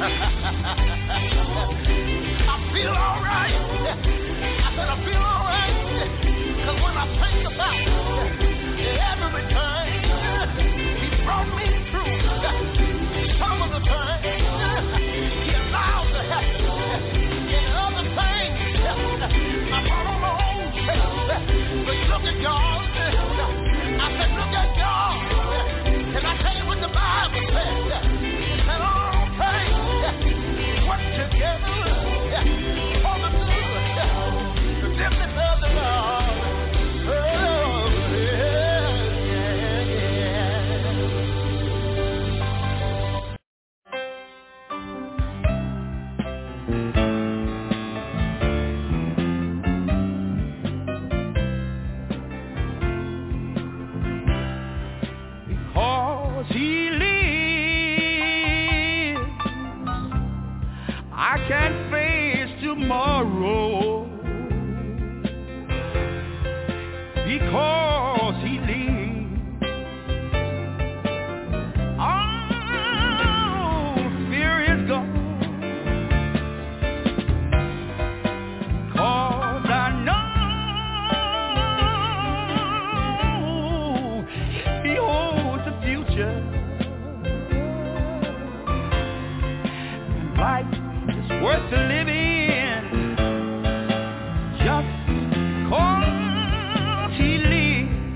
I feel all right. I said I feel all right. Because when I think about everything He brought me through, some of the things He allowed to happen, and other things I brought on my own self. But look at God. I said, look at God. Can I tell you what the Bible says? And all things work together for the good. The goodness of the Lord. Oh, yeah, yeah, Because He lives, I can face tomorrow. Because He lives, all fear is gone. Because I know He holds the future. And life is worth the living just because He lives.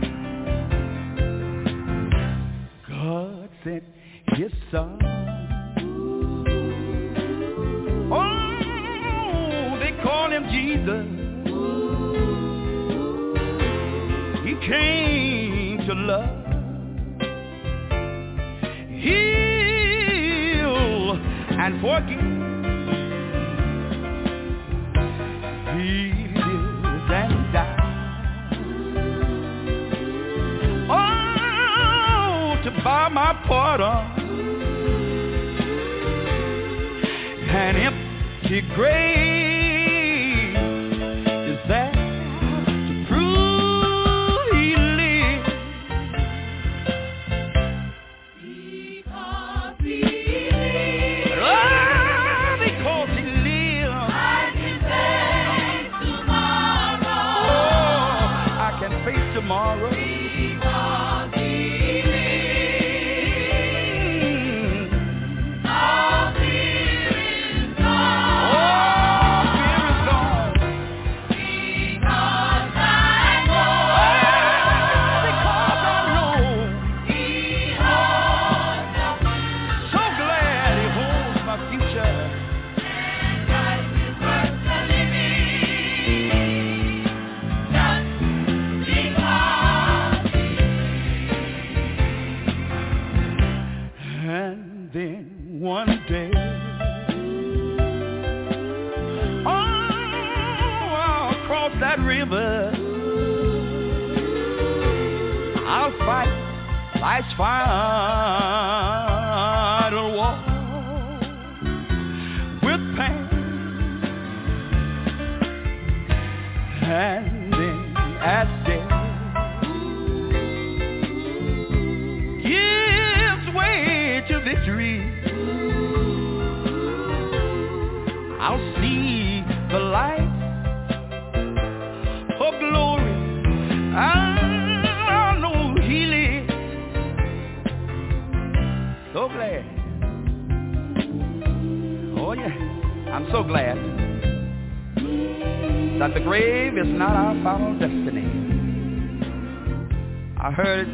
God sent His Son. Oh, they call Him Jesus. He came to love, heal, and forgive. He lives and died, oh, to buy my pardon. An empty grave is there to prove He lives. Because He lives. Oh, because He lives. I can face tomorrow. Oh, I can face tomorrow. Because He lives. All fear is gone. All fear is gone. Because I know. Because I know. He holds the future. So glad He holds my future. And life is worth the living just because He lives. And then one day, oh, I'll cross that river. I'll fight life's final walk with pain, and then at death gives way to victory, I'll see the light of glory. I know He lives. So glad. Oh yeah, I'm so glad that the grave is not our final destiny. I heard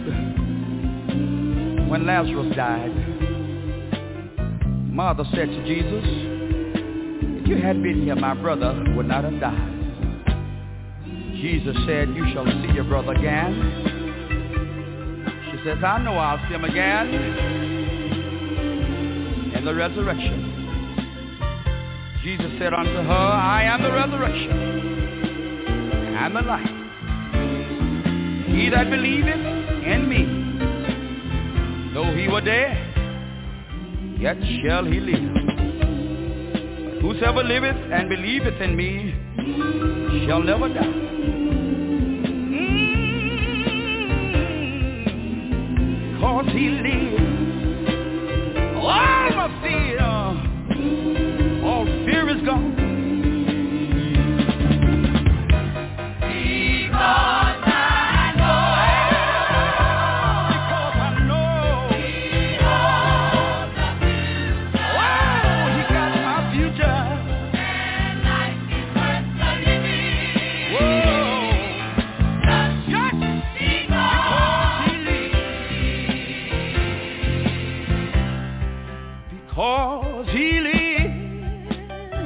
when Lazarus died, Martha said to Jesus, if you had been here, my brother would not have died. Jesus said, you shall see your brother again. She says, I know I'll see him again in the resurrection. Jesus said unto her, I am the resurrection and the life. He that believeth in me, though he were dead, yet shall he live. Whosoever liveth and believeth in me shall never die. Mm-hmm. Cause he lives. All my fear, all fear is gone. Because Cause he lives,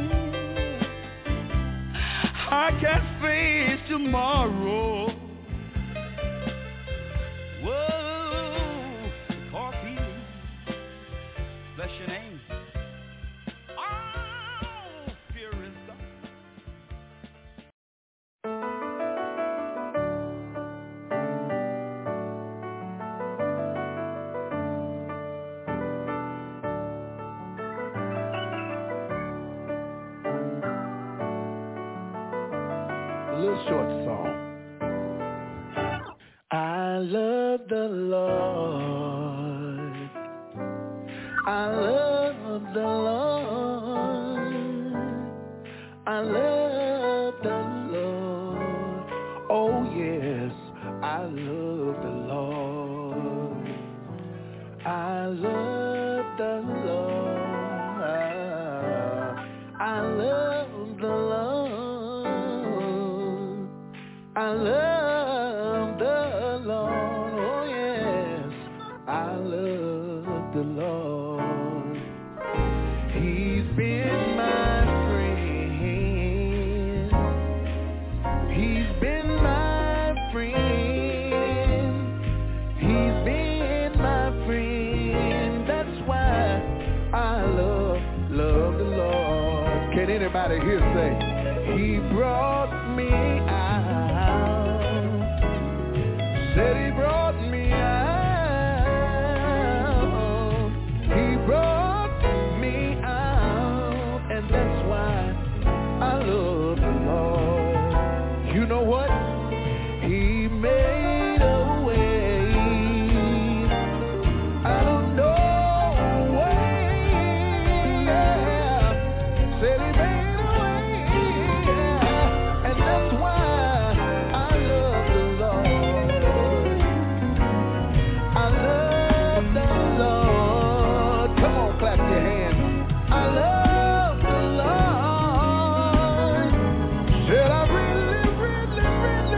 I can face tomorrow. Whoa, cause he lives. Bless your name. Oh, fear is gone. Short song. I love the Lord. I love the Lord. I love the Lord. Oh yes, I love the Lord. I love the Lord. I love the Lord. I love the Lord, oh yes, I love the Lord. He's been my friend. He's been my friend. He's been my friend. That's why I love, love the Lord. Can anybody here say, He brought me out? Said he brought me out. He brought me out. And that's why I love the Lord. You know what? He made a way. I don't know way. Yeah. Said he made a way. Yeah. And that's why I love the Lord. Really, really, really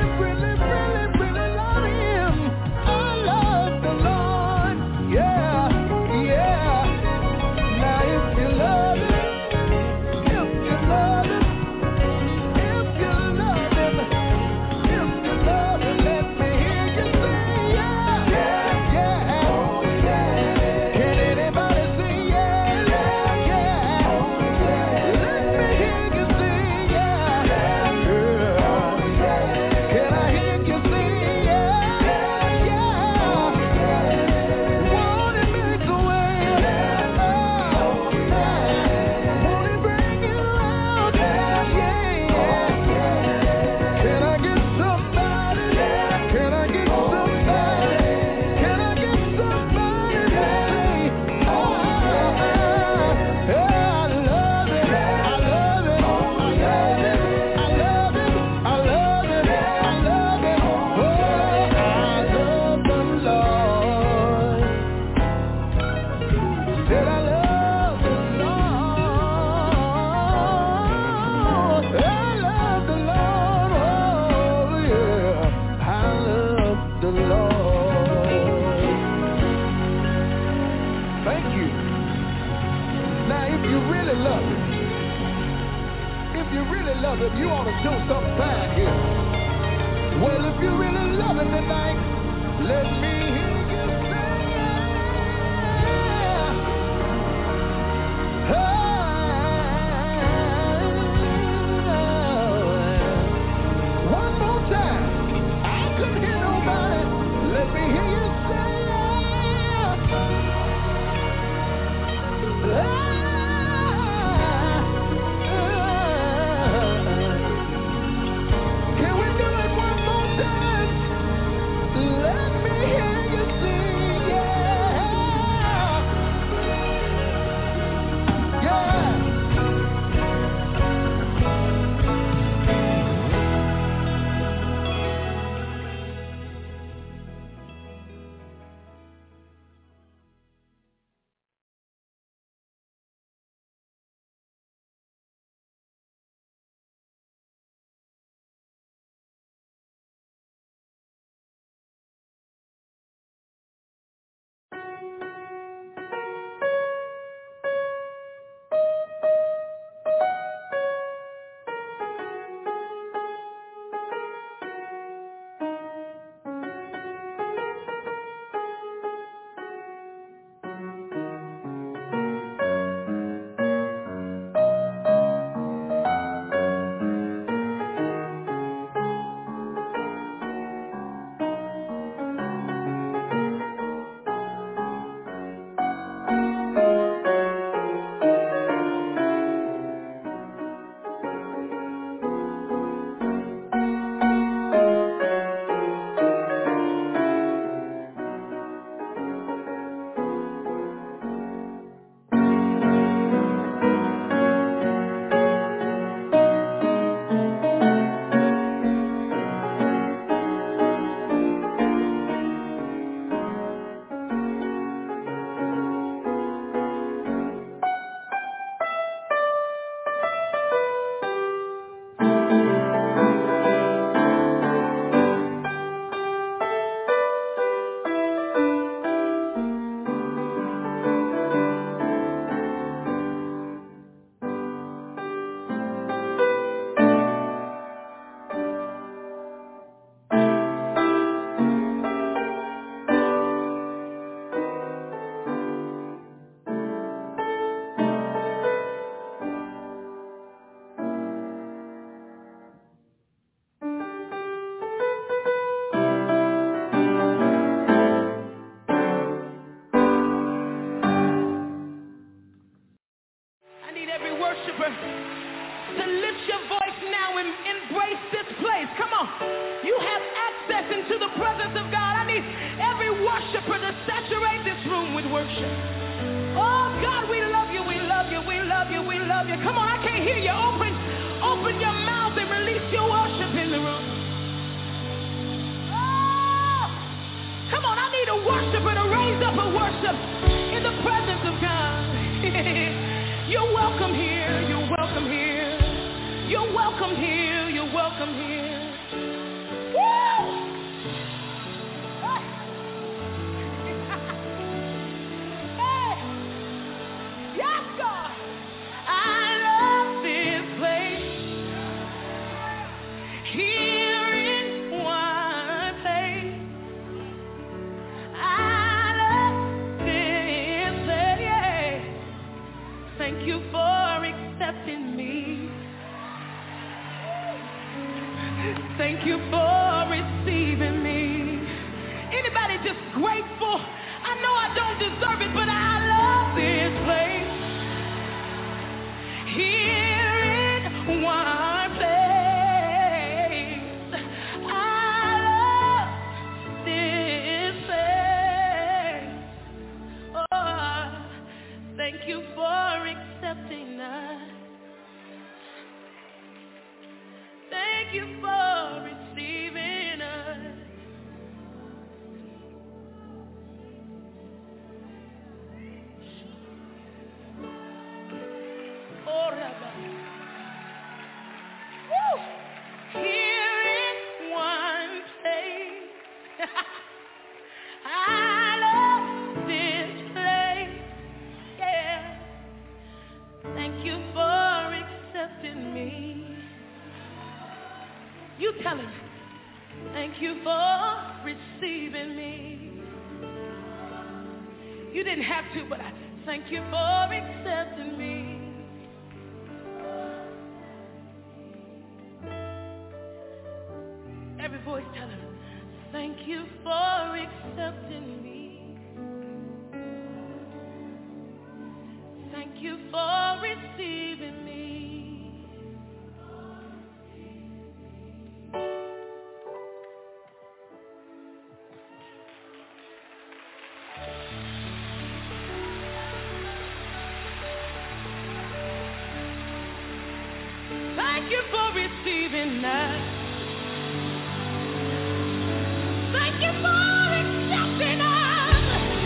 love him, you ought to show some sign here. Well, if you really love him tonight, let me hear you say, oh, one more time. I couldn't hear nobody. Let me hear you say, oh, Thank you for receiving me. You didn't have to, but I thank you for accepting me. Every voice tell him, thank you for accepting me. Thank you for receiving me. Thank you for receiving us. Thank you for accepting us.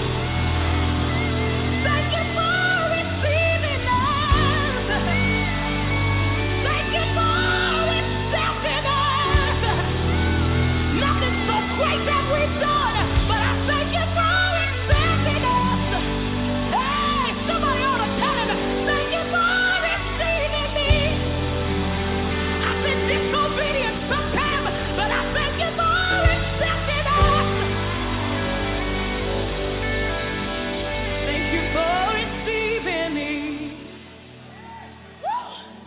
Thank you for receiving us. Thank you for accepting us. Nothing so great that we've done, but I thank you for accepting us. Hey, somebody ought to tell him, thank you for receiving me. I've been disobedient sometimes, but I thank you for accepting us. Thank you for receiving me. Woo.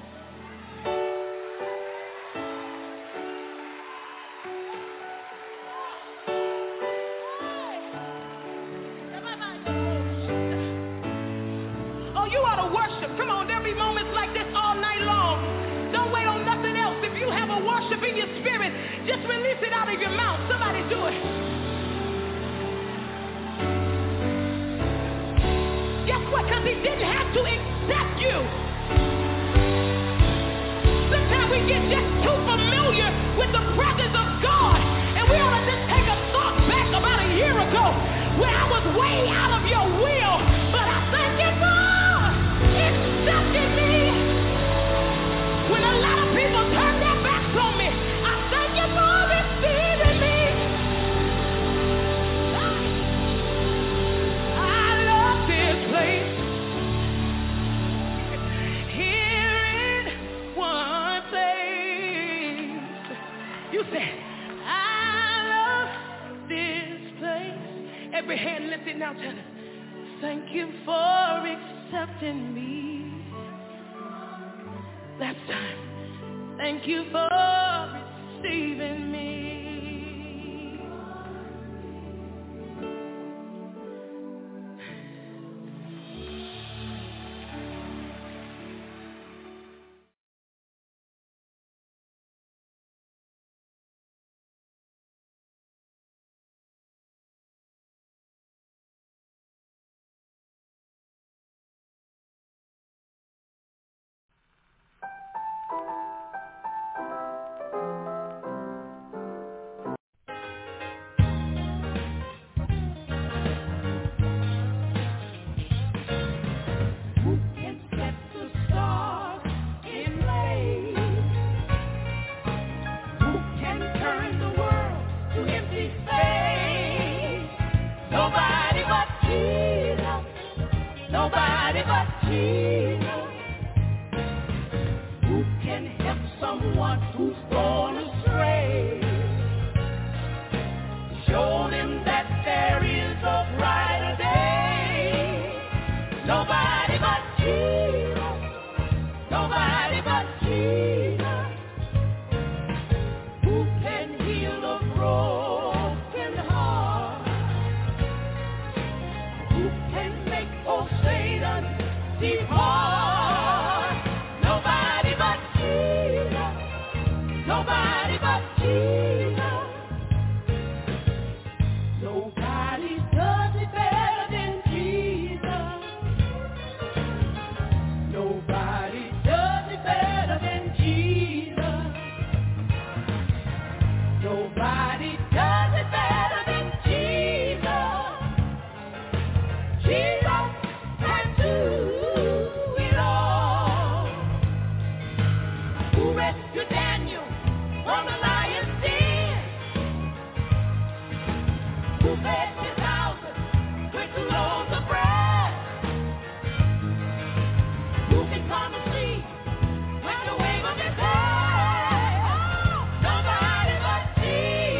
Oh, you ought to worship. Come on, there'll be moments like this all night long. Don't wait on nothing else. If you have a worship in your spirit, just release it out of your mouth. Somebody do it. Guess what? Because he didn't have to accept you. Sometimes we get just too familiar with the presence of God, and we ought to just take a thought back about a year ago where I was way out of your will, but I thank you for accepting me. When a lot of people turn their backs on me, I thank you for receiving me. I love this place. Here in one place. You say, I love this place. Every hand lifted now, tell them, thank you for accepting me. Last time, thank you for receiving me. Nobody but Jesus. Who can help someone who's gone astray? Show them that there is a brighter day. Nobody but Jesus. Nobody but Jesus. Who can heal a broken heart? Who can make old Satan depart? Nobody but Jesus. Nobody but Jesus. Nobody does it better than Jesus. Nobody does it better than Jesus. Nobody does it better than Jesus. Jesus can do it all. Who rescued Daniel from the lion's den? Who fed ten thousand with loaves of bread? Who can calm the sea with the wave of his hand? Nobody but Jesus.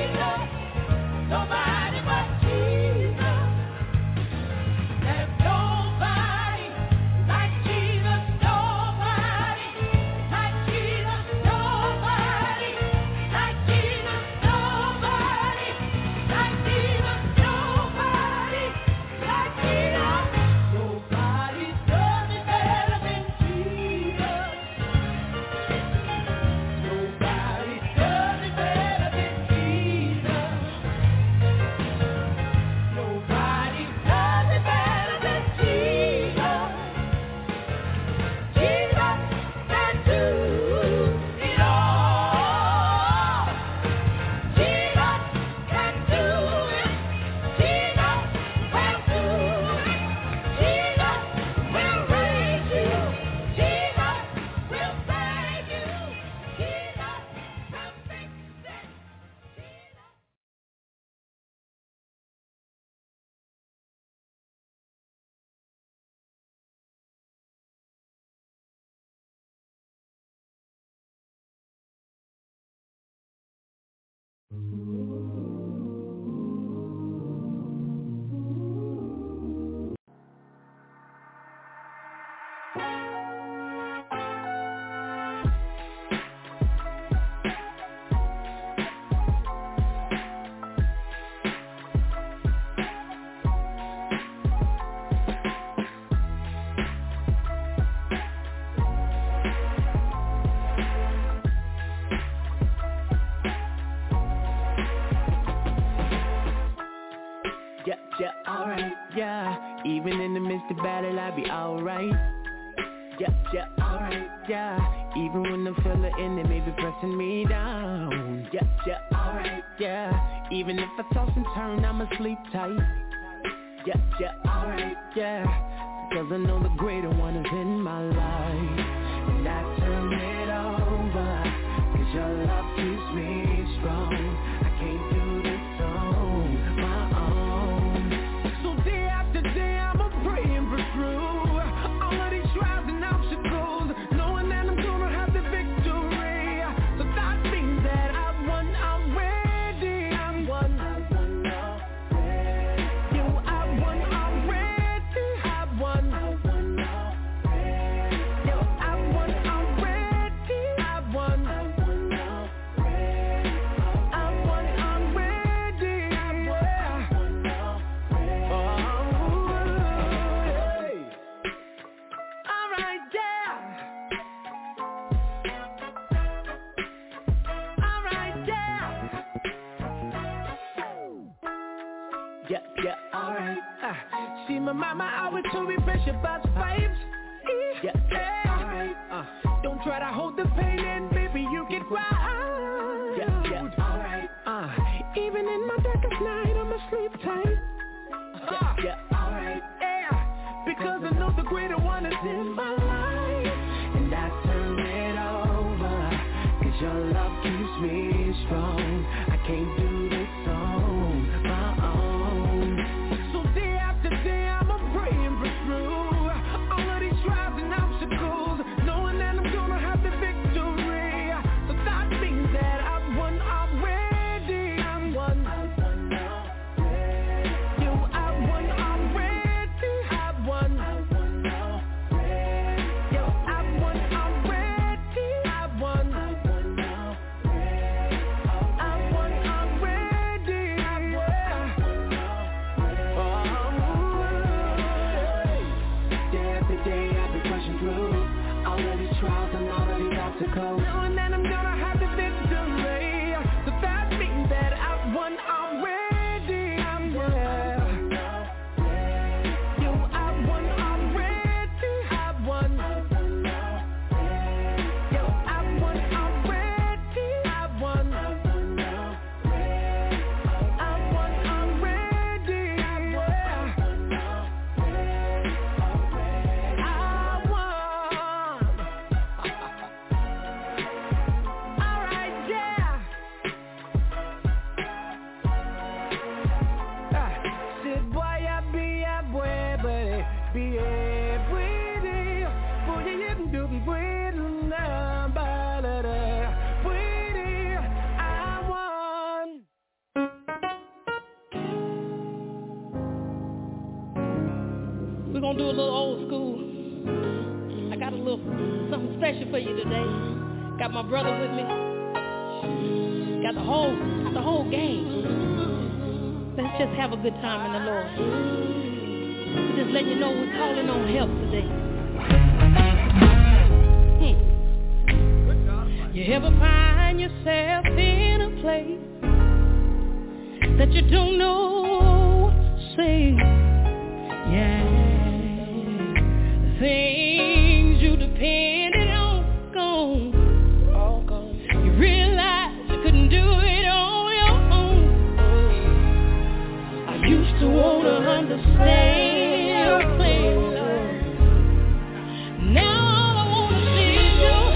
alright, yeah. Even in the midst of battle, I be alright. Yeah, yeah, alright, yeah. Even when I feel the enemy be pressing me down. Yeah, yeah, alright, yeah. Even if I toss and turn, I'ma sleep tight. Yeah, yeah, alright, yeah. Because I know the greater one is in my life. And I turn it over, cause your love keeps me strong. I can't do this on my own. So day after day I'ma pray and push through all of these trials and obstacles, knowing that I'm gonna have the victory. So that means that I won already. I won, I won already. You, I won already. I won, I won already. Yo, I won already. I won, I won already. I won already. I won already. Oh, hey. Alright, yeah. Alright, yeah. Yeah, yeah, alright. Uh, see, my mama always told me pressure about vibes. Yeah, yeah, alright. Uh, don't try to hold the pain in, baby, you can cry. Yeah, yeah, alright. Uh, even in my darkest night, I'ma sleep tight. Yeah, yeah, alright. Yeah, because I know the greater one is in my life. And I turn it over, cause your love keeps me strong. I can't do this on my own. So day after day I'ma pray and push through all of these trials and obstacles, knowing that I'm gonna have the victory. So that means that I won already. I won, I won already. You, I won already. I won, I won already. Yo, I won already. I won, I won already. I won already. Oh, day after day I've been pushing through all of these trials and all of these obstacles, knowing that I'm gonna have the victory. So that means that I won already. I'm yeah. Yo, I won already. I won. Yo, I won already. I won. I won already. Yeah. I won. Alright, yeah. Ah, said boy, I be a boy, but be a pretty. Boy, you can do be pretty now, but pretty. I won. We're gonna do a little old school. I got a little something special for you today. Got my brother with me. Got the whole the whole gang. Let's just have a good time in the Lord. We're just letting you know we're calling on help today. Hmm. You ever find yourself in a place that you don't know what to say? Yeah. Things you depended on, gone. All gone. You realize you couldn't do it on your own. I used to want to understand your plan. Now all I want to see is your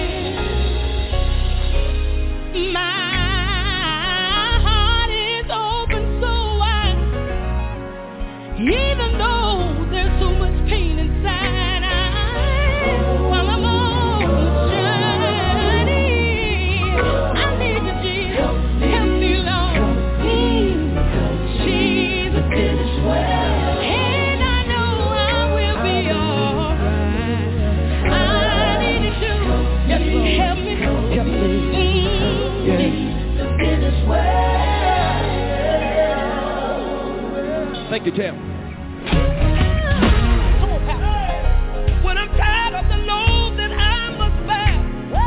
hand. My heart is open so wide. Even though there's so much pain inside, I, while I'm on the journey, I need you, Jesus, help me, Lord. Mm. Jesus did it well, and I know I will be alright. I need you to help me, help me. Mm. Jesus did it well. Thank you, Tim. When I'm tired of the load that I must bear,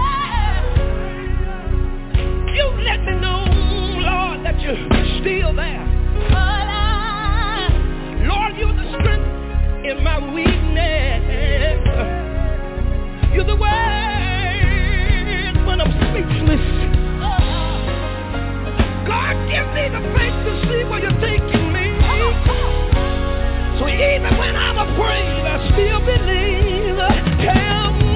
you let me know, Lord, that you're still there. But I you're taking me. So even when I'm afraid, I still believe. Tell me.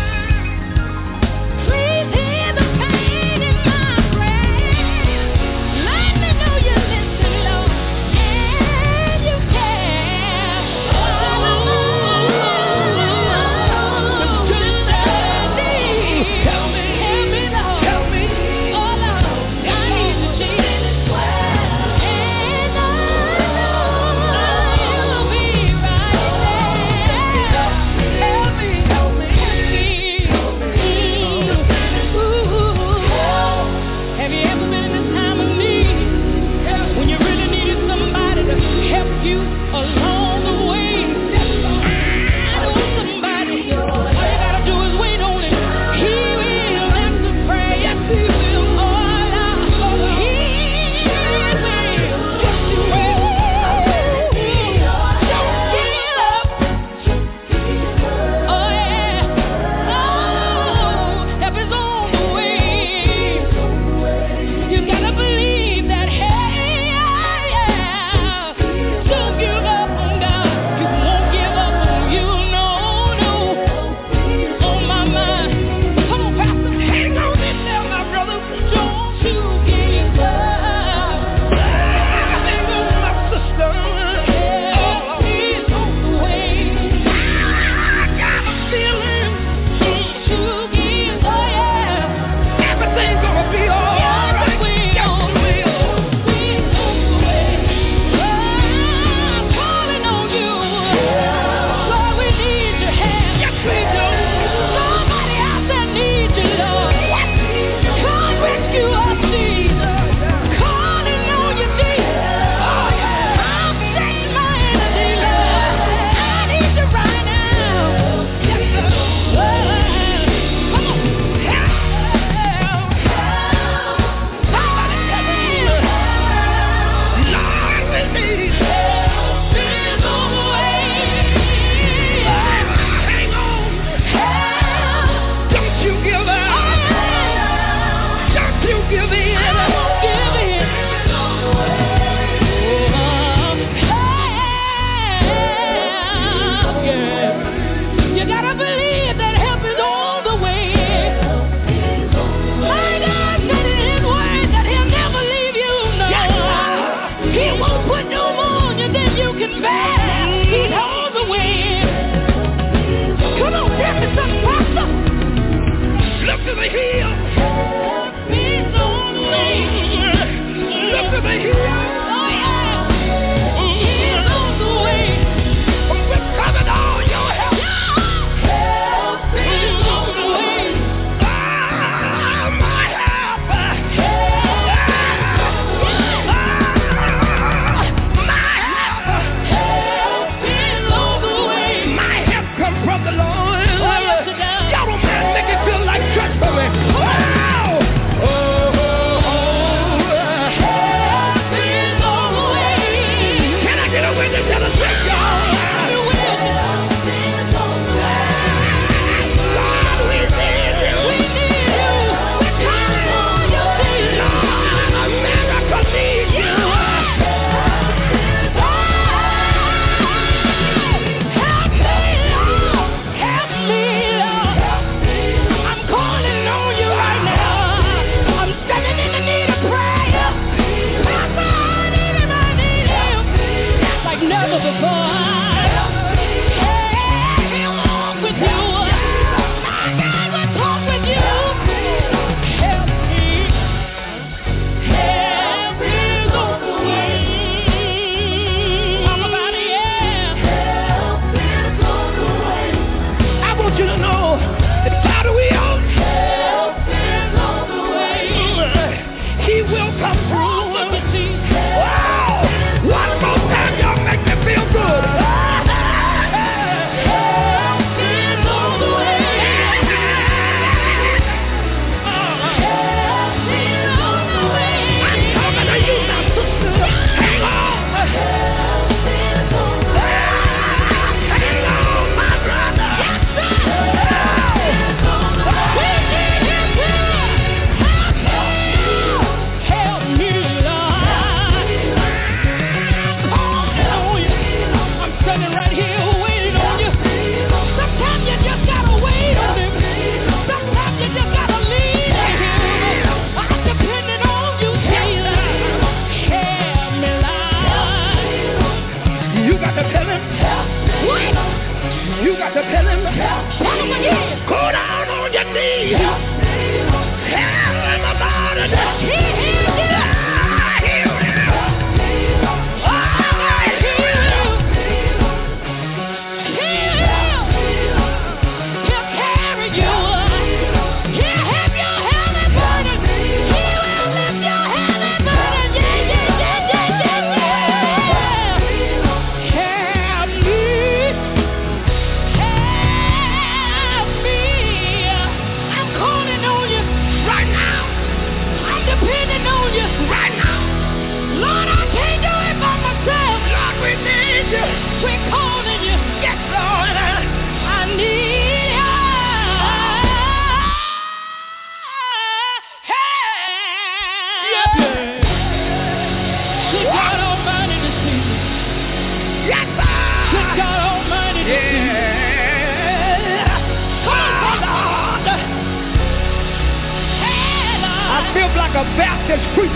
Please hear the pain in my prayer. Let me know you listen, Lord, and you care. Oh, tell me, help me, Lord. Tell me. Oh, Lord, I need you, Jesus. And I know you'll be right there.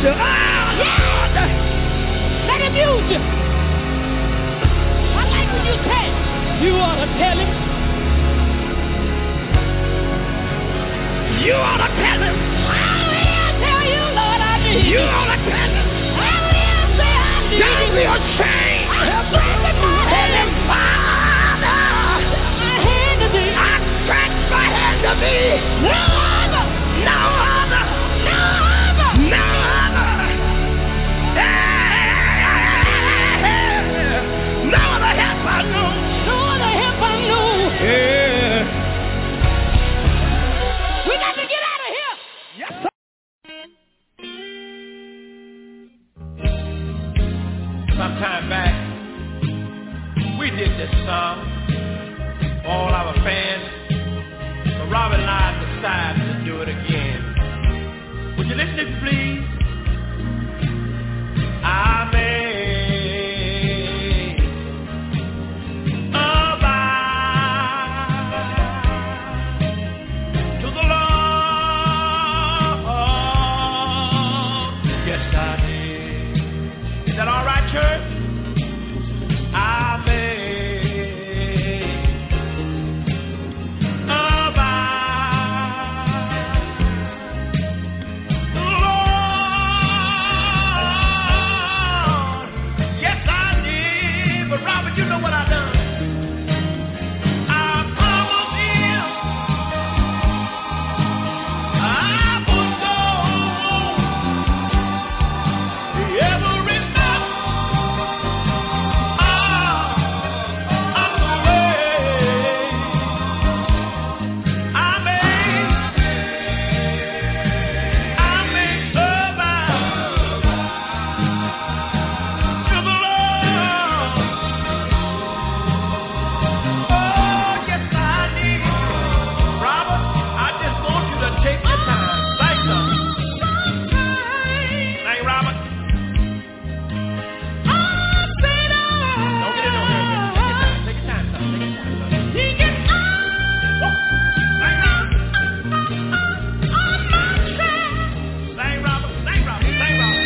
you. Oh, Lord. Let him use you. I like when you say, you ought to tell him. You ought to tell him. I will tell you, Lord, I need you. You ought to tell him. I will say I need Don't you. be ashamed. Tell him, Father, my hand to thee. I stretch my hand to thee. No other. No other. No other. No other. Yeah. No other help I know. No other help I know. Yeah. We got to get out of here. Yes, sir. Some time back, we did this song for all our fans, but Robert and I decided to do it again. Would you listen to me, please? I made a vow to the Lord. Yes, I did. Is that all right, church? I made a vow to the Lord. Yes, I did. But Robert, you know what I done? I promised him I would go every step of the way. I made, I made a vow to the Lord. Oh, yes, I did. Robert, I just want you to take your time. Thank you. Thank you, Robert. Don't get in no hurry. Take your time. Take your time, son. Take your time, son. Thank Robert. Thank Robert. Thank Robert. Thank Robert.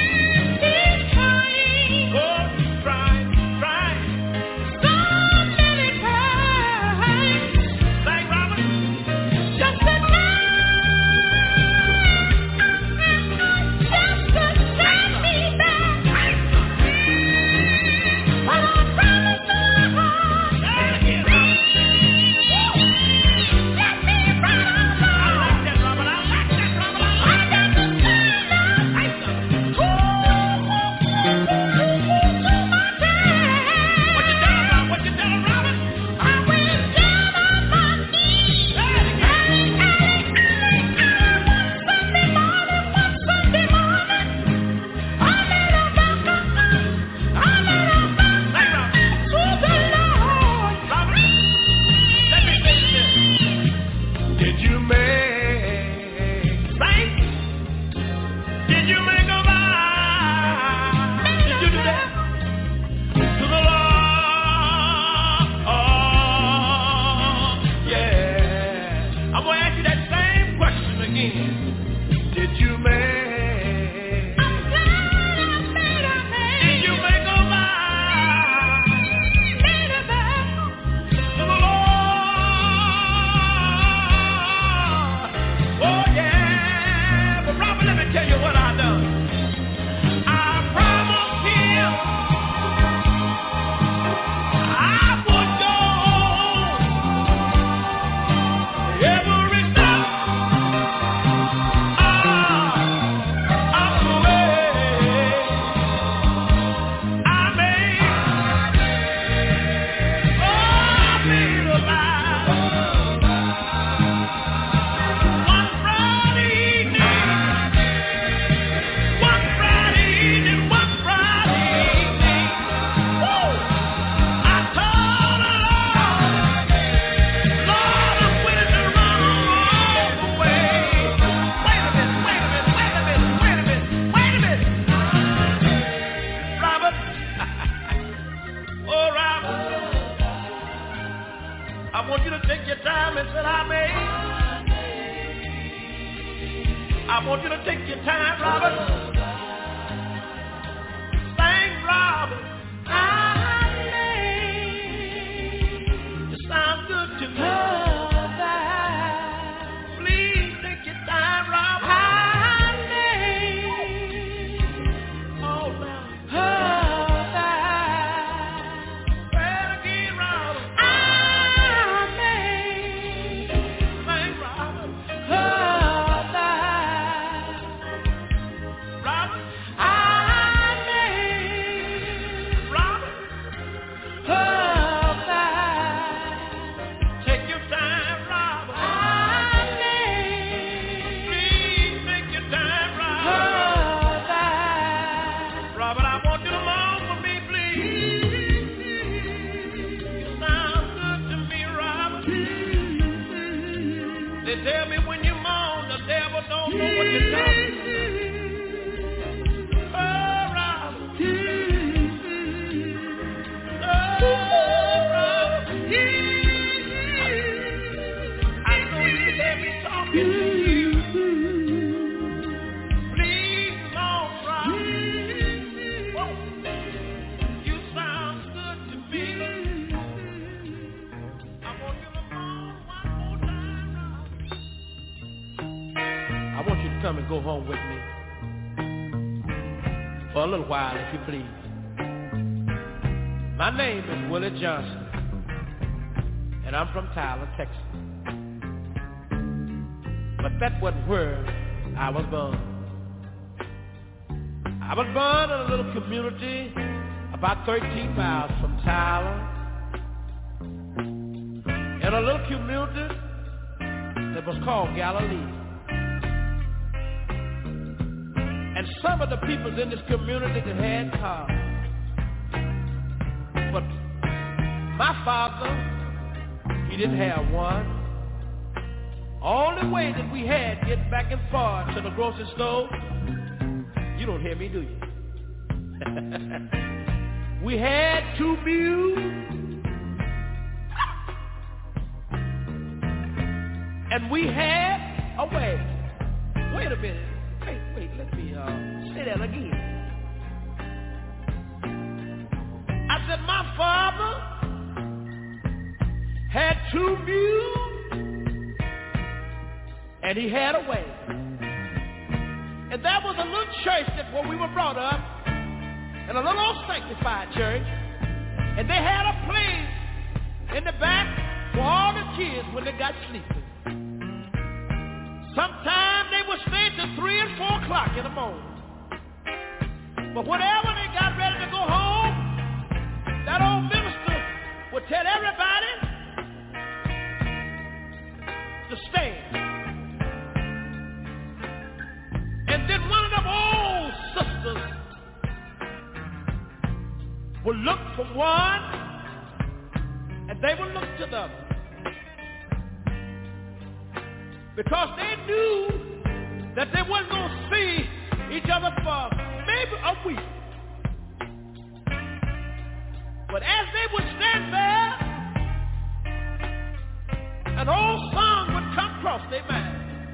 Oh, he's trying. Trying. Thank Robert. Just the time. Just to take me back. But I promise my heart. Say it again, Robert. Let me run I like that, Robert. I like that, Robert. I like that. Thank you. What you done, Robert? What you done, Robert? I went down on my knees. Say it again. Sunday morning, one Sunday morning, I made a vow. I made a vow Thank Robert. to the Lord. Robert, let me say this. Did you make saints? Did you make a vow? Did you do that? To the Lord. Oh, yeah. I'm going to ask you that same question again. Did you make? Did you make a vow? To the Lord. Oh, yeah. But Robert, let me tell you what I done. I promised him I would go every step of the way. I made, oh, I made a vow. One Friday evening, one Friday evening, one Friday evening, woo, I told the Lord, Lord, I'm willing to run all the way. Wait a minute, wait a minute, wait a minute, wait a minute, wait a minute. Robert, oh, Robert, I want you to take your time and say, I made. I want you to take your time, Robert. come and go home with me for a little while, if you please. My name is Willie Johnson, and I'm from Tyler, Texas. But that wasn't where I was born. I was born in a little community about thirteen miles from Tyler, in a little community that was called Galilee. And some of the people in this community that had cars. But my father, he didn't have one. Only way that we had getting back and forth to the grocery store, you don't hear me, do you? We had two mules, and we had a wagon. Wait a minute. Wait, wait, let me uh, say that again. I said my father had two mules, and he had a wagon. And that was a little church that where we were brought up, in a little old sanctified church, and they had a place in the back for all the kids when they got sleeping. Sometimes they would stay till three and four o'clock in the morning. But whenever they got ready to go home, that old minister would tell everybody to stay. And then one of them old sisters would look for one, and they would look to the other. Because they knew that they weren't going to see each other for maybe a week. But as they would stand there, an old song would come across their mind.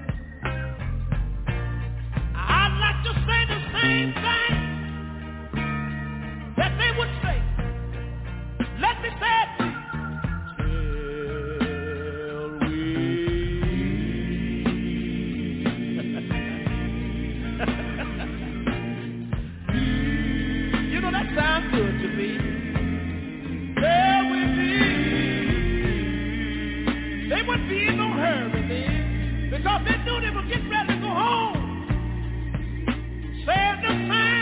I'd like to say the same thing that they would say. Let me say it. Sound good to me. There we be. They wouldn't be in no hurry then, because they knew they were getting ready to go home. Said the same.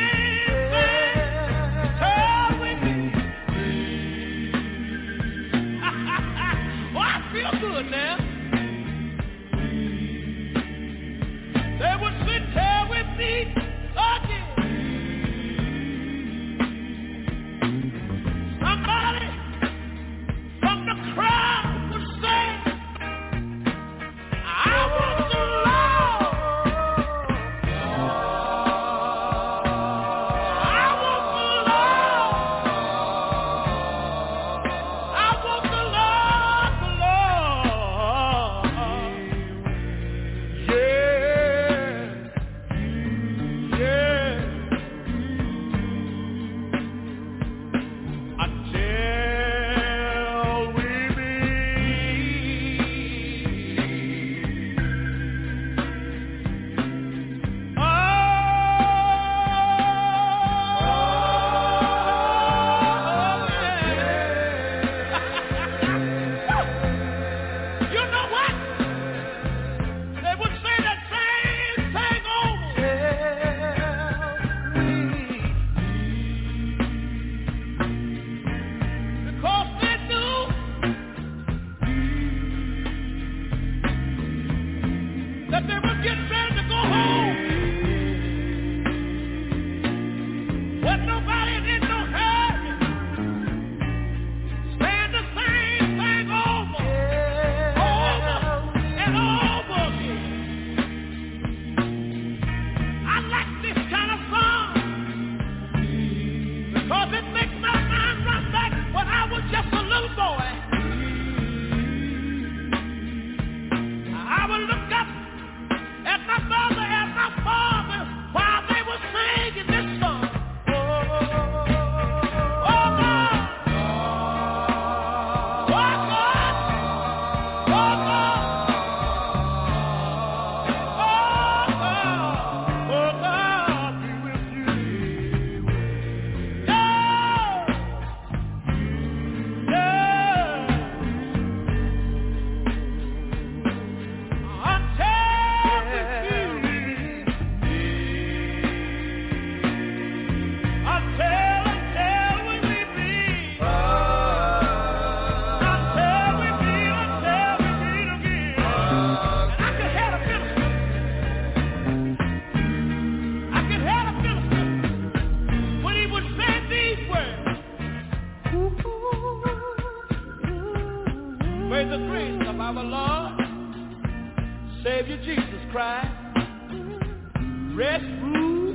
cry, rest, rule,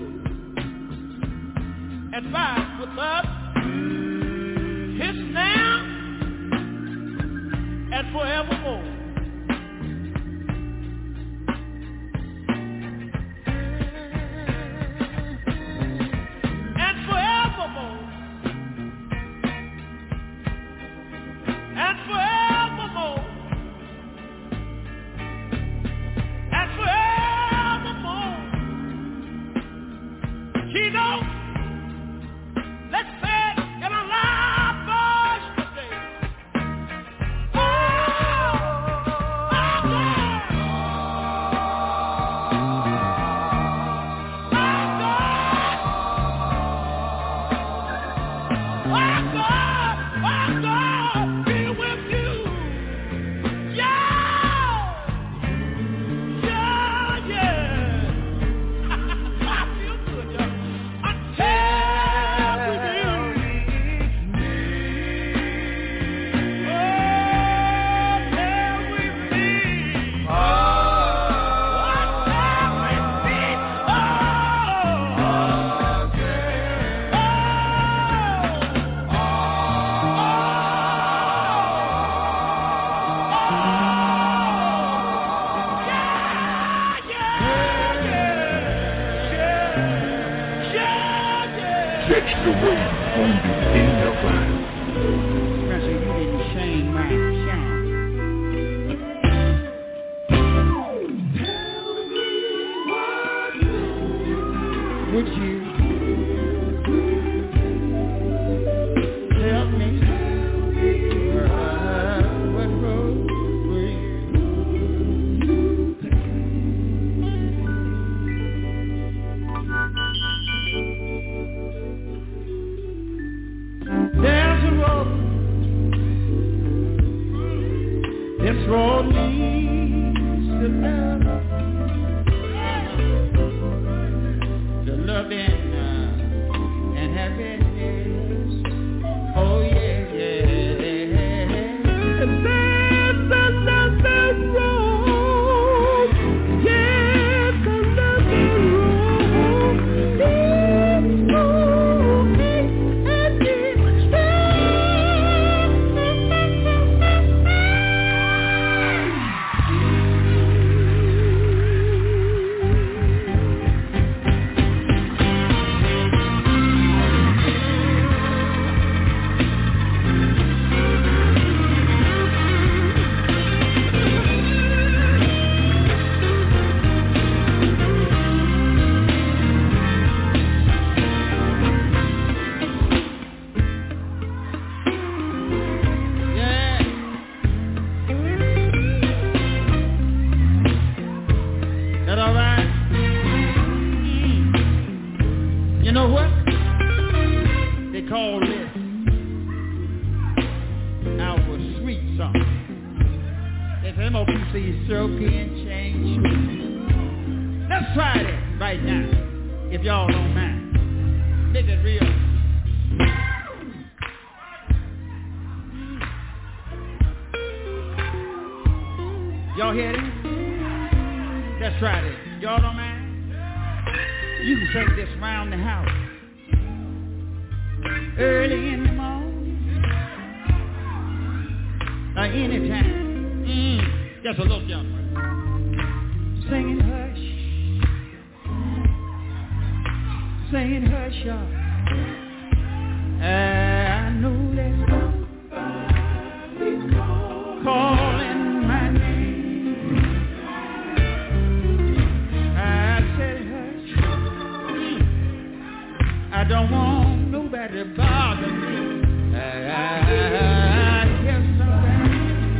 and fight with us, his now and forevermore. And forevermore. And forevermore. And forevermore. Kino, let's say it in a loud voice today. Oh, my God. My God. My God. My God. Be with you. Yeah. Yeah, yeah. I feel good, y'all. Until we meet. Oh, till we meet. Oh, until we meet. Oh, Catch the wave on the N F I. Spencer, you didn't sing my song. Would you tell me where I would go with there's a road. This road leads to love. To love and, uh, and happiness. Oh yeah, yeah. And there's another road. Yes, another road. This road and it's yeah. That all right? Mm. You know what? They call this our sweet song. If M O P C stroke and change. Let's try that right now, if y'all don't mind. Make it real. Y'all hear it? Let's try this. Y'all don't mind? You can sing this round the house. Early in the morning. Or anytime. Mm, just a little jump. Singing hush. Singing hush, y'all. I know there's somebody calling my name. I said hush. I don't want nobody to bother me. I, I, I hear somebody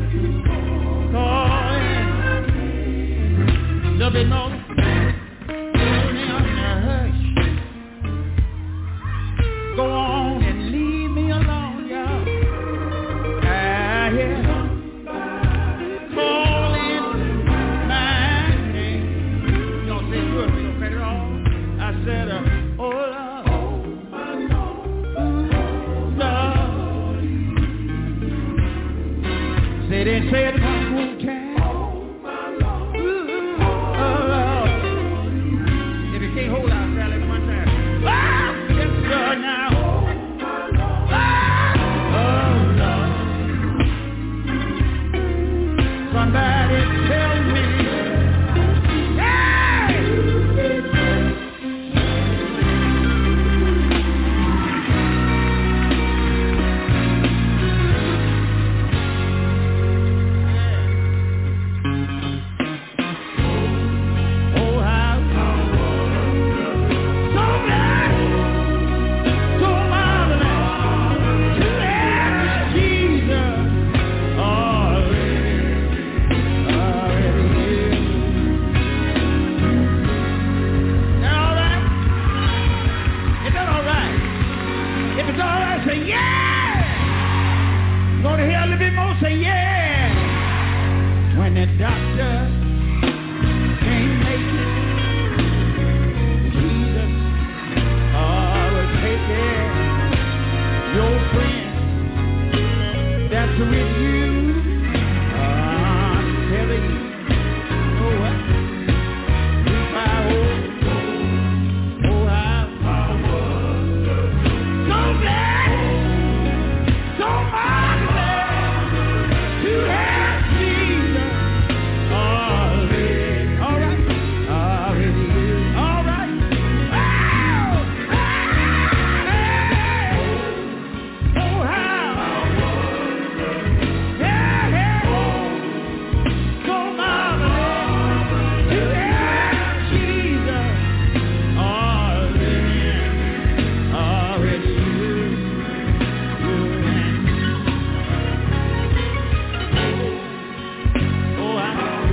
calling. Little bit more. Put me on the hush. Go on and leave me alone, y'all. I hear calling my name. Y'all say good, we don't cut it off. I said, uh, oh Lord, Lord. Say they say it one more time. Oh say yeah. Go to hear a little bit more, say yeah. When the doctor can't make it, Jesus, oh, will take care. Your friend that's with you, I'm telling you, oh what? If I oh, oh how I wonder, so glad, so marvelous to have Jesus. Already, all right, already, all right. Oh, oh, oh how I wonder, yeah, yeah, so marvelous to have Jesus. Already, already, you, you and oh, I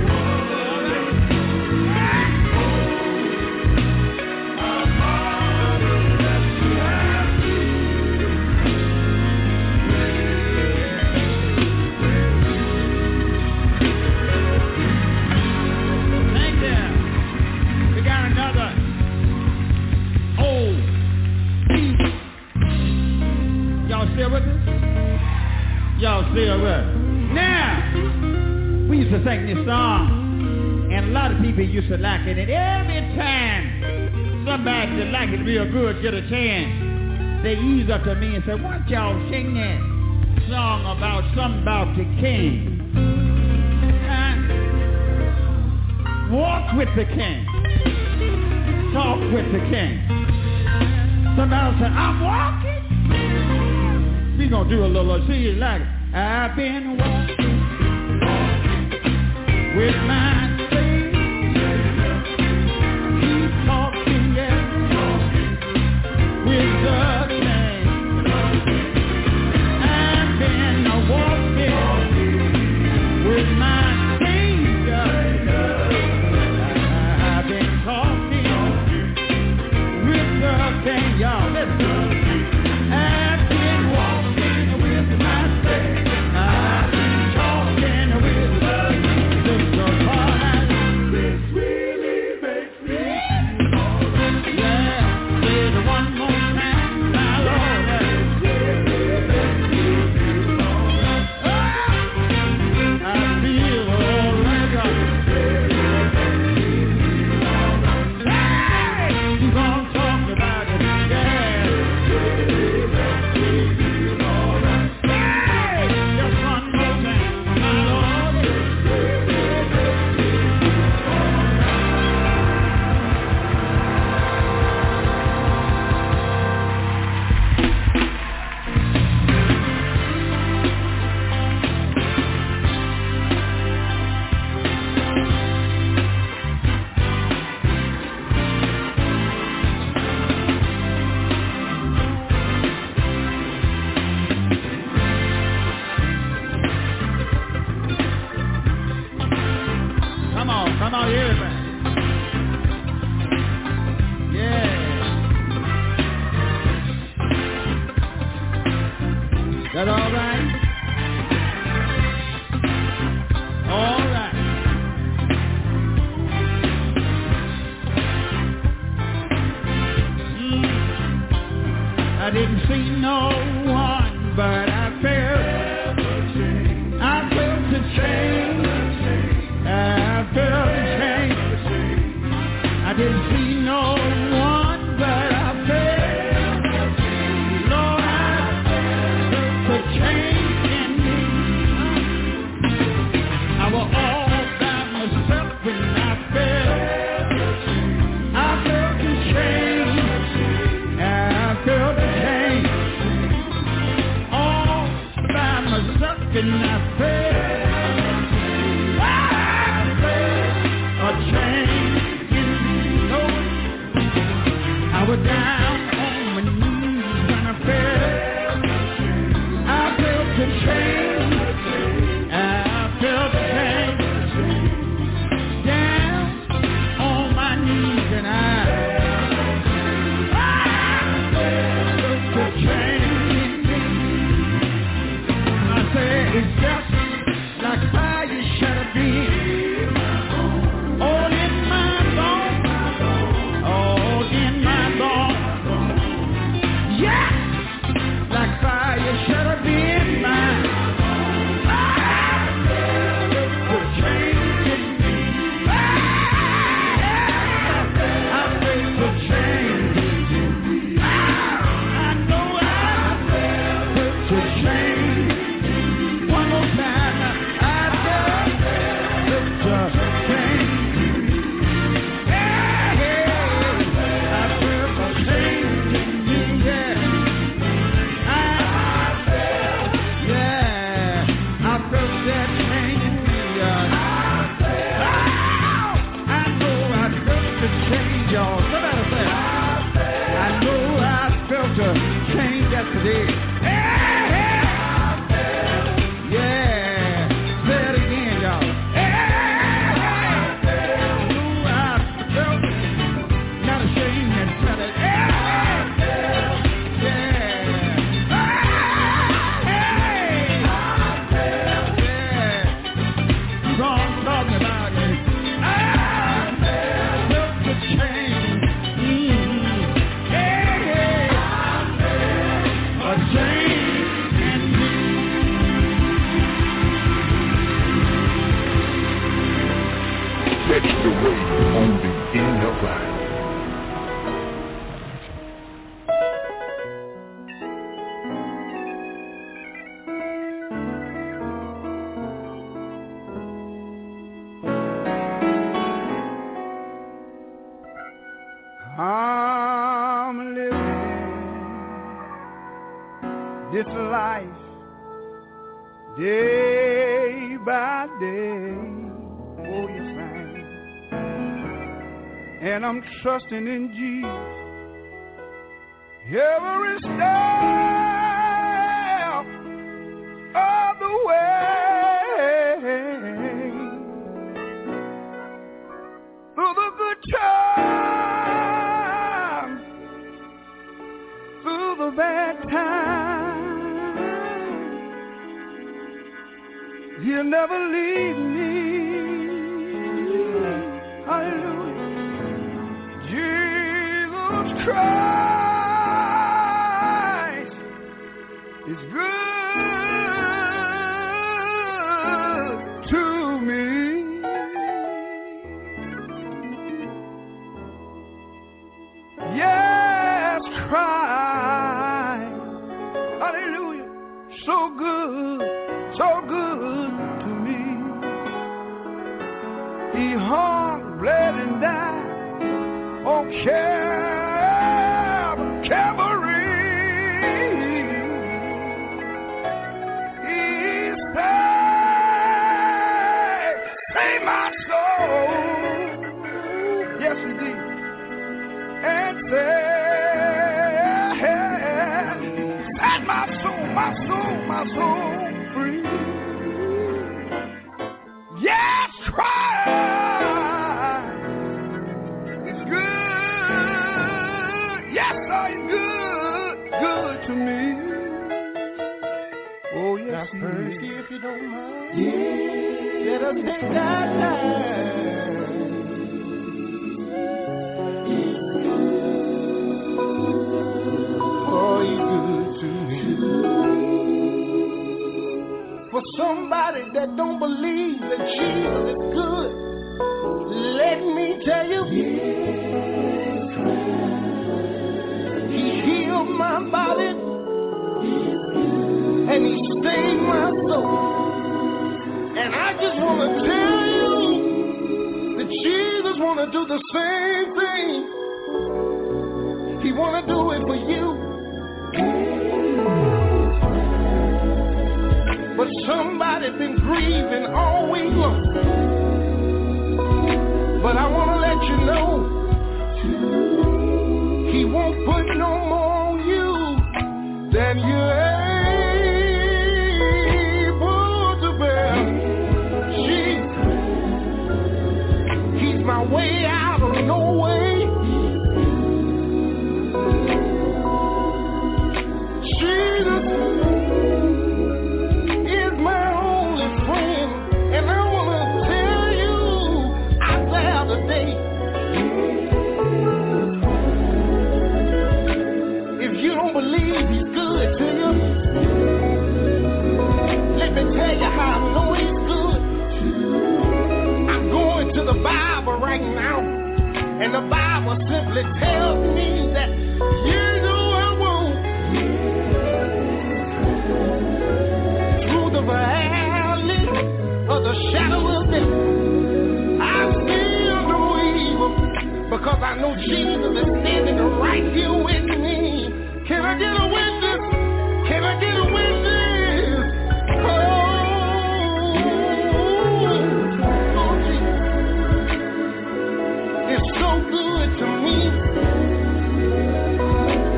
Thank you. We got another old beat. Y'all still with us? Y'all still with us? Now, we used to sing this song, and a lot of people used to like it. And every time somebody that like it real good get a chance, they ease up to me and say, why don't y'all sing that song about something about the king? Huh? Walk with the king. Talk with the king. Somebody say, I'm walking. We gonna do a little, see you like it. I've been walking with my Savior. Keep talking, yeah, with the king. I've been walking with my Savior. I've been talking with the king. Y'all listen. I've been walking with my Savior. I've been talking with the King. The part this really makes me yeah. Say it one more time, my Lord. Oh, I feel all right. Hey, you gonna talk about it, yeah. Come on, come on, everybody. Yeah. That all right? All right. Mm. I didn't see no one, but I felt, I felt the change. I felt the change. I didn't see no one, but I felt, Lord, I felt the change in me. I was all by myself when I felt, I felt the change. I felt the change. All by myself and I felt a change in me. I was down on my knees when I felt, I felt the change. I felt the change. Down on my knees and I, I felt the change in me. Yes, it is. I'm living this life day by day. Oh, yes, I am. And I'm trusting in Jesus every step of the way. Through the good times, through the bad times, He'll never leave me. Hallelujah. Jesus Christ is good to me. Yes, Christ, hallelujah, so good, so good to me. He hung, bled, and died on Cal- Calvary. He saved, saved my soul. Yes, He did. And said, set my soul, my soul, my soul free. Yes, Christ is good. Yes, sir, He's good, good to me. Oh, yes, He is. If you don't mind, yeah, let us take that time. Oh, He's good to me. For somebody that don't believe that Jesus is good, let me tell you, He healed my body and He saved my soul. And I just want to tell you that Jesus want to do the same thing. He want to do it for you. But somebody's been grieving all week long. But I want to let you know, He won't put no more on you than you're able to bear. Jesus, He's my way out of no way. Jesus is my only friend, and I want to tell you out there today, if you don't believe He's good to you, let me tell you how I know He's good. I'm going to the Bible right now, and the Bible simply tells me that you know I won't. Through the valley of the shadow of death, I feel no evil, because I know Jesus is standing right here with me. Can I get a witness? Can I get a witness? Oh, oh Jesus, it's so good to me.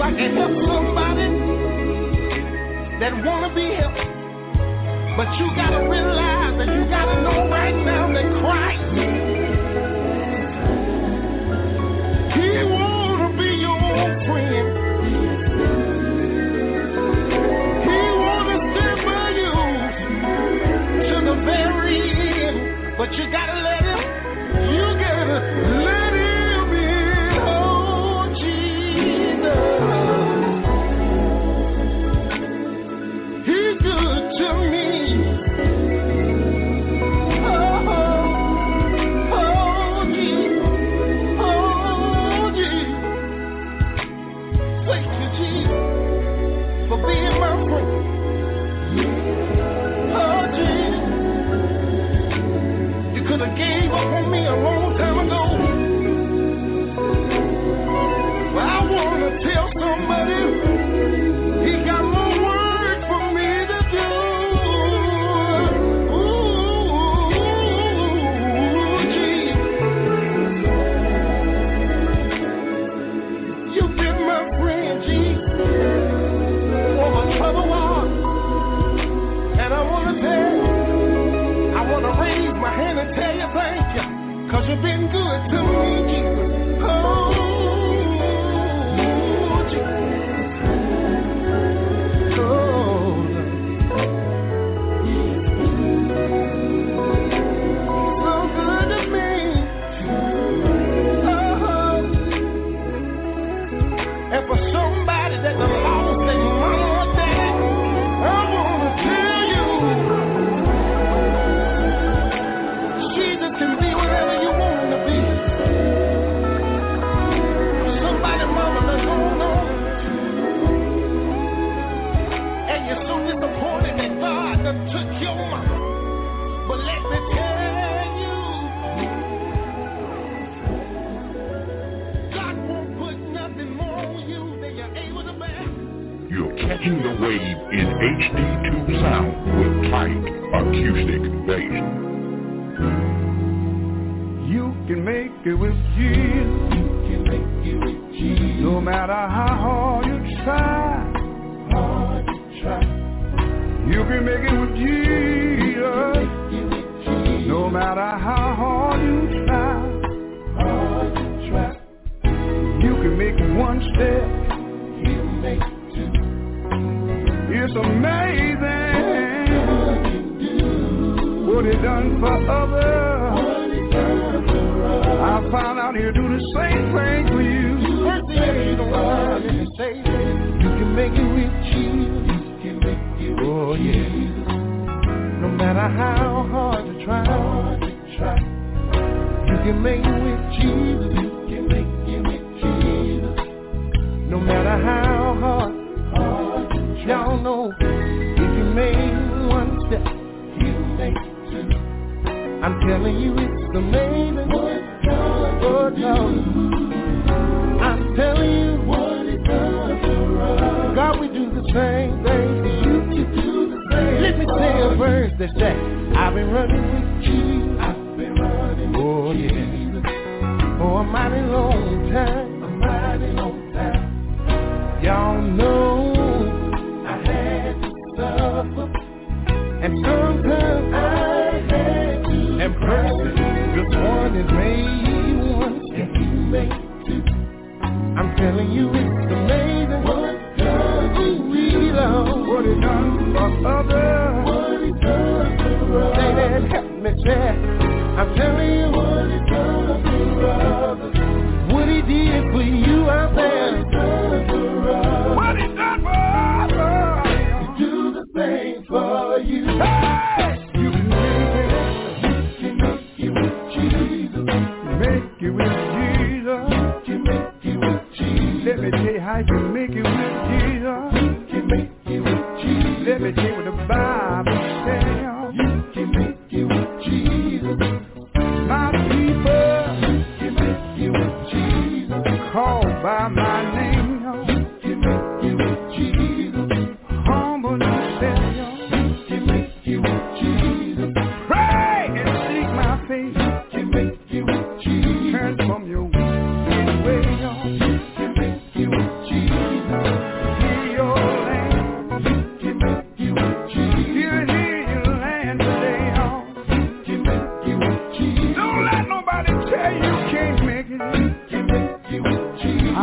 I can help somebody that wanna be helped. But you gotta realize and you gotta know right now that Christ, He wanna be your friend. He wanna stand by you to the very end. But you gotta let Him, you gotta let Him in. Oh, Jesus, He's good to me. Gave up on me a long time ago. Well, I want to tell somebody He got more work for me to do. Ooh, Jesus. You've been my friend, Jesus, for my trouble was. And I want to tell you, I want to raise my hand and tell you thank you, cause you've been good to me, Jesus. Oh, Jesus. Oh, so good to me. Oh, and for somebody that the lost their mama or dad, I want to tell you, can be whatever you want to be. Somebody mama done gone on, and you're so disappointed that God done took your mama. But let me tell you, God won't put nothing more on you than you're able to bear. You're catching the wave in H D two sound with tight acoustic bass. You can make it with Jesus. You can make it with Jesus. No matter how hard you try. Hard you try. You can make it with Jesus. You can make it with Jesus. No matter how hard you try. Hard you try. You can make one step. You make two. It's amazing what He done for others. I found out He'll do the same thing for you. First thing you don't want to say, you can make it with Jesus. You can make it with oh, yeah. Jesus. No matter how hard you try, hard you try, you can make it with Jesus. You can make it with Jesus. No matter how hard, hard you try. Y'all know if you make one step, you make two. I'm telling you, it's amazing what God, what God. I'm telling you what He does for us. God, we do the same thing for you. You do the same. Let me say a verse that says, I've been running with Jesus. I've been running with oh, Jesus. Yeah. For a mighty long time. A mighty long time. Y'all know I had to suffer. And sometimes I had to. And person, this one is made one, and He made two. I'm telling you, it's amazing what God we love. What He done for others. What He done for us. Say that, help me say. I'm telling you what He done for others. What He did for you out there. What He done for us. What He done for others. He do the same for you. Hey! You can make it. Make it with Jesus. You can make it with Jesus. Let me tell you how you can make it with Jesus. You can make it with Jesus. Let me tell you what the Bible says. You can make it with Jesus. My people, you can make it with Jesus. Called by my name. You can make it with Jesus. Humble yourself. You can make it with Jesus. Pray and seek my face. You can make it with Jesus. Turn from your wicked way. You can make it with Jesus.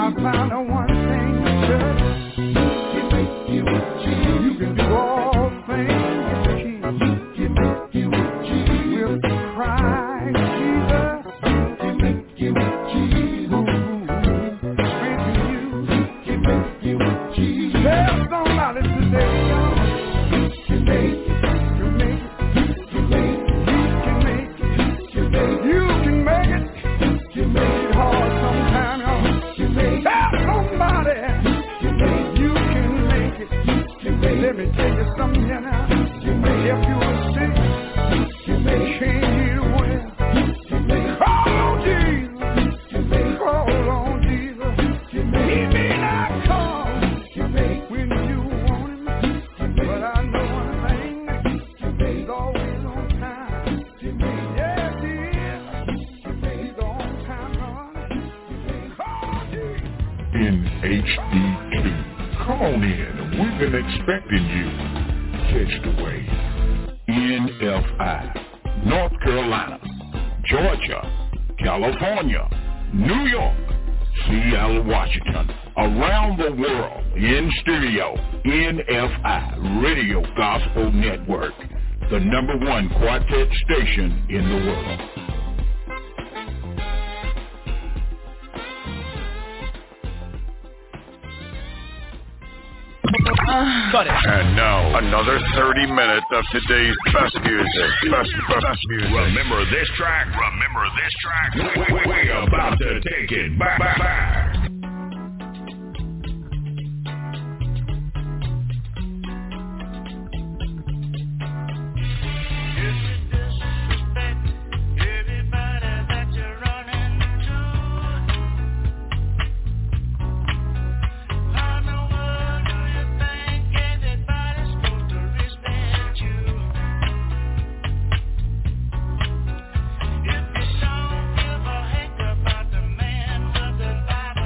I found out one thing, church. You can make you with Jesus. You can do all things with the King. You can make you with Jesus. With Christ Jesus. You can make you with Jesus. Strengthen you. You can make you with Jesus. Tell somebody today, y'all. You can make it. You can make it. You can make it. You can make it. You can make it. You make it hard sometime, y'all. You make Tell somebody you can, you can make it. You can Let me tell you something here now. You may if you were sick, you may change it well. Call on Jesus. Call on Jesus. He may not come when you want him, but I know one thing. He's always on time. Yes, he is. He's on time, God. In H D two. Come on in. We've been expecting you. Catch the wave. N F I. North Carolina, Georgia, California, New York, Seattle, Washington, around the world, in stereo, N F I, Radio Gospel Network, the number one quartet station in the world. Cut it. And now, another thirty minutes of today's best music. Best, best music. Remember this track? Remember this track? We, we, we're about to take it back. back, back. If you don't give a heck about the man with the Bible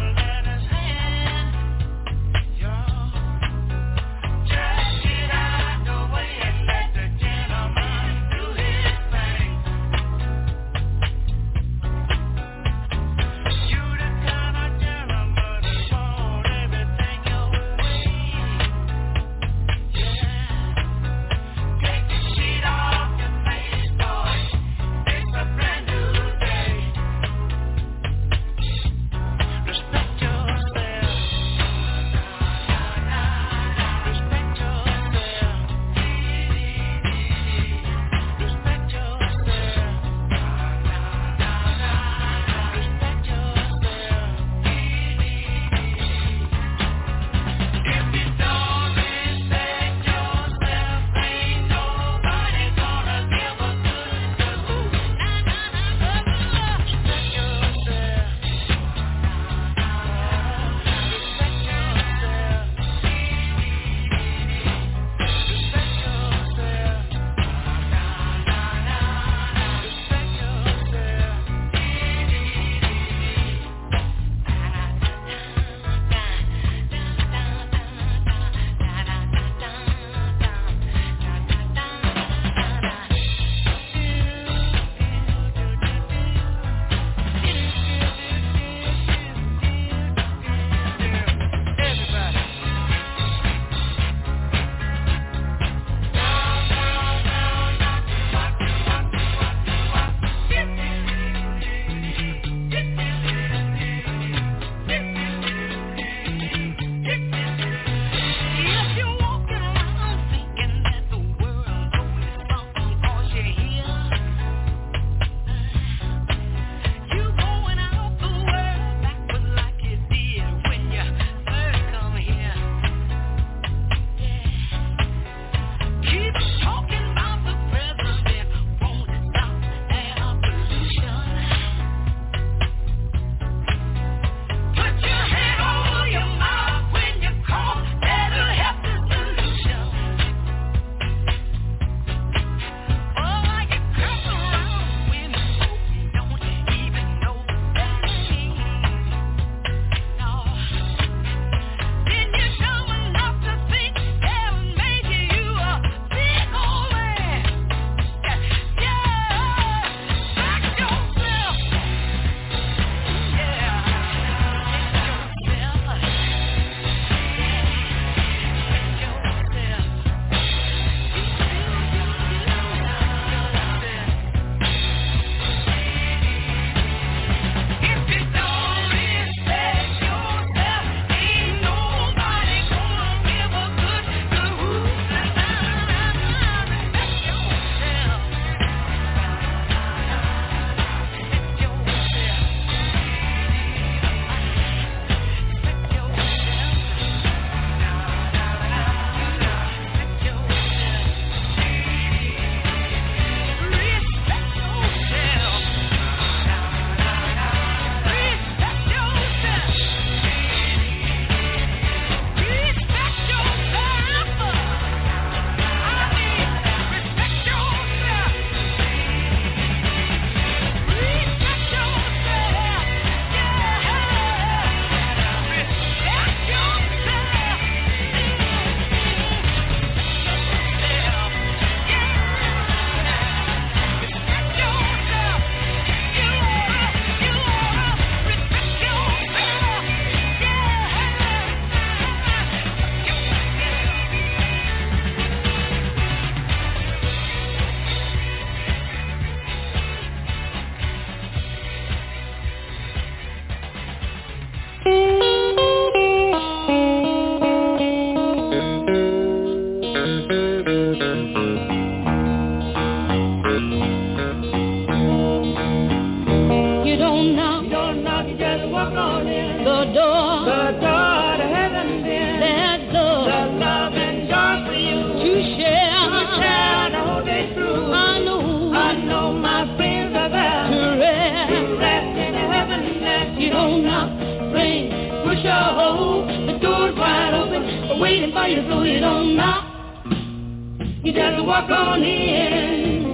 door, the door to heaven then. There's love, the love and joy for you to share, to share the whole day through. I know, I know my friends are there to rest, to rest in heaven that you don't knock, ring, push or hold. The door's wide open, waiting for you so you don't knock. You just walk on in.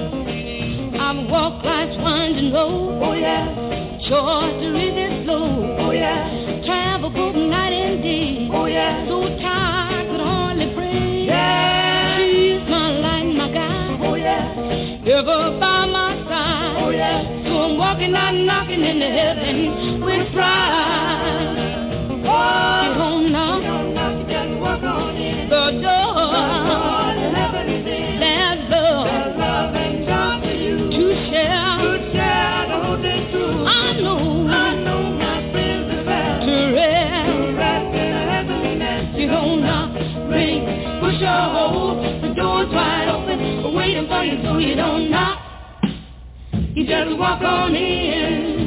I've walked life's winding road, oh yeah. Short to read this slow, oh yeah. Travel both night and day, oh yeah. So tired could hardly breathe, yeah. She's my light, my guide, oh yeah. Ever by my side, oh yeah. So I'm walking out, knocking into heaven with pride. Oh, you don't knock, you don't knock, you just walk on in. The door, the door to heaven is in. There's love, there's love and joy for you to share, to share the whole day through. I know, I know my friends are there to rest, to rest in heaven that you don't knock, ring, push or hold. The door's wide open, waiting for you so you don't knock. You just walk on in.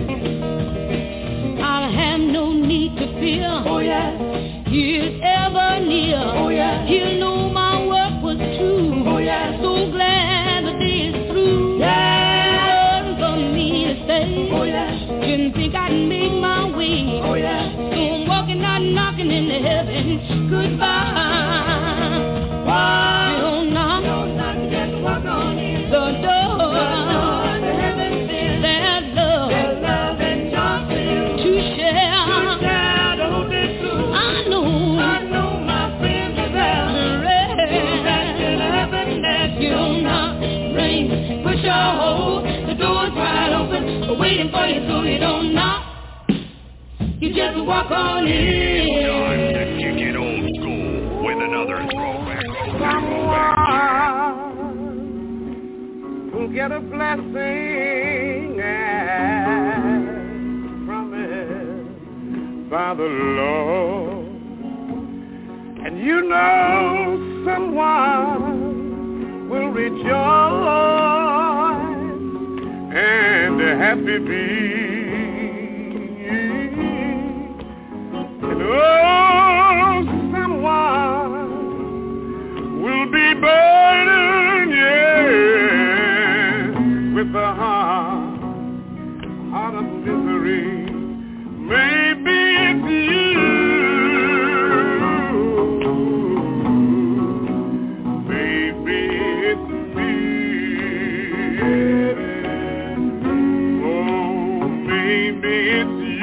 I'll have no need to fear, oh yeah. He is ever near, oh yeah. He'll know my work was true, oh yeah. So glad the day is through, yeah. It's for me to stay, oh yeah. Didn't think I'd make my way, oh yeah. So I'm walking out, knocking into heaven, goodbye. Why? You don't knock, you don't knock, you just walk on in. The door, the door to heaven is. There's love, there's love and joy for you to share, to share the whole day through. I know, I know my friends are there to rest, to rest in heaven that you don't knock, ring, push or hold. The door's wide open, waiting for you so you don't knock. You just walk on in. Time to kick it old school with another throwback. Someone will get a blessing and promised by the Lord. And you know someone will rejoice and happy be. And oh, someone will be burdened, yeah, with the heart, heart of misery. Maybe it's you, maybe it's me. Oh, maybe it's you.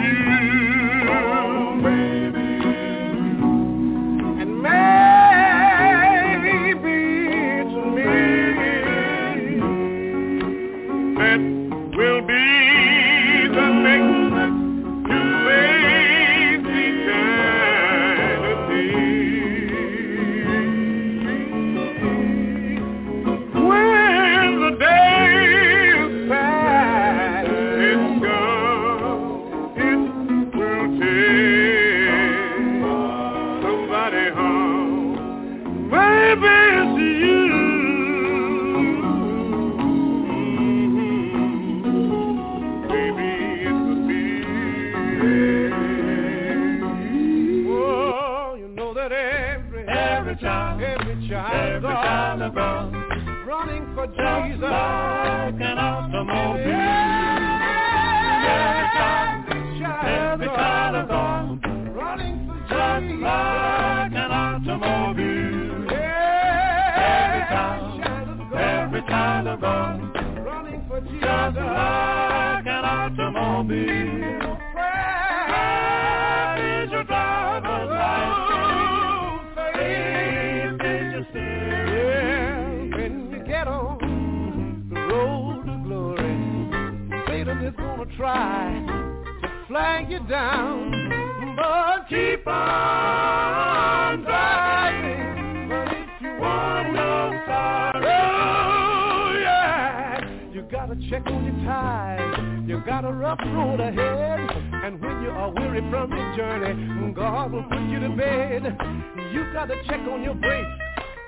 Running for Jesus like an automobile. Every child, every child of God, running for Jesus like an automobile. Every child, every child of God, running for Jesus like an automobile. Where is your driver's license? Faith is your steering. When you get on the road to glory, Satan is gonna try to flag you down, but keep on driving. But if you want no sorrow, oh yeah, you gotta check on your tires. You got a rough road ahead, and when you are weary from your journey, God will put you to bed. You gotta check on your brakes.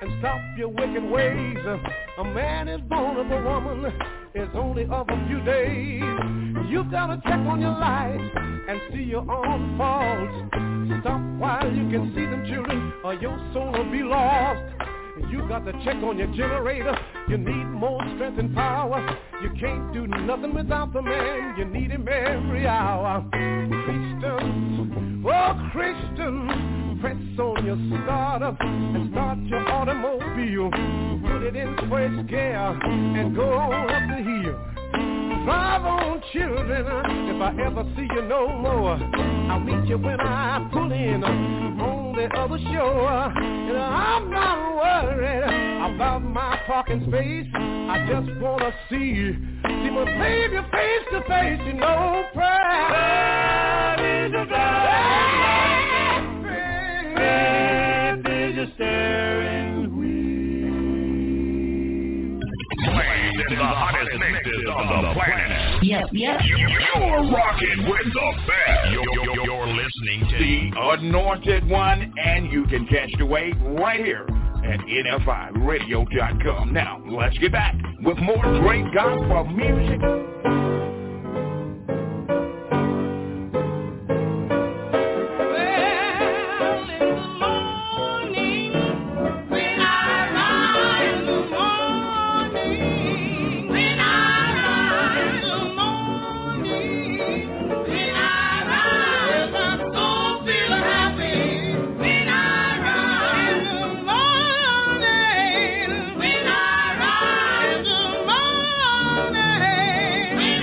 and stop your wicked ways. A man is born of a woman, is only of a few days. You gotta check on your life and see your own faults. Stop while you can see them children, or your soul will be lost. You got to check on your generator. You need more strength and power. You can't do nothing without the man. You need him every hour. Christian, oh Christian, press on your starter and start your automobile. Put it in first gear and go on up the hill. Drive on, children, if I ever see you no more. I'll meet you when I pull in on the other shore. And I'm not worried about my parking space. I just want to see, see my baby face to face. You know, pride is a drive. Faith is a steering wheel. Playing in the hottest mixes on the planet. Yep, yep. You're rocking with the best. You're, you're, you're listening to the Anointed One, and you can catch the wave right here at N F I radio dot com. Now, let's get back with more great gospel music. When I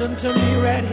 listen to me right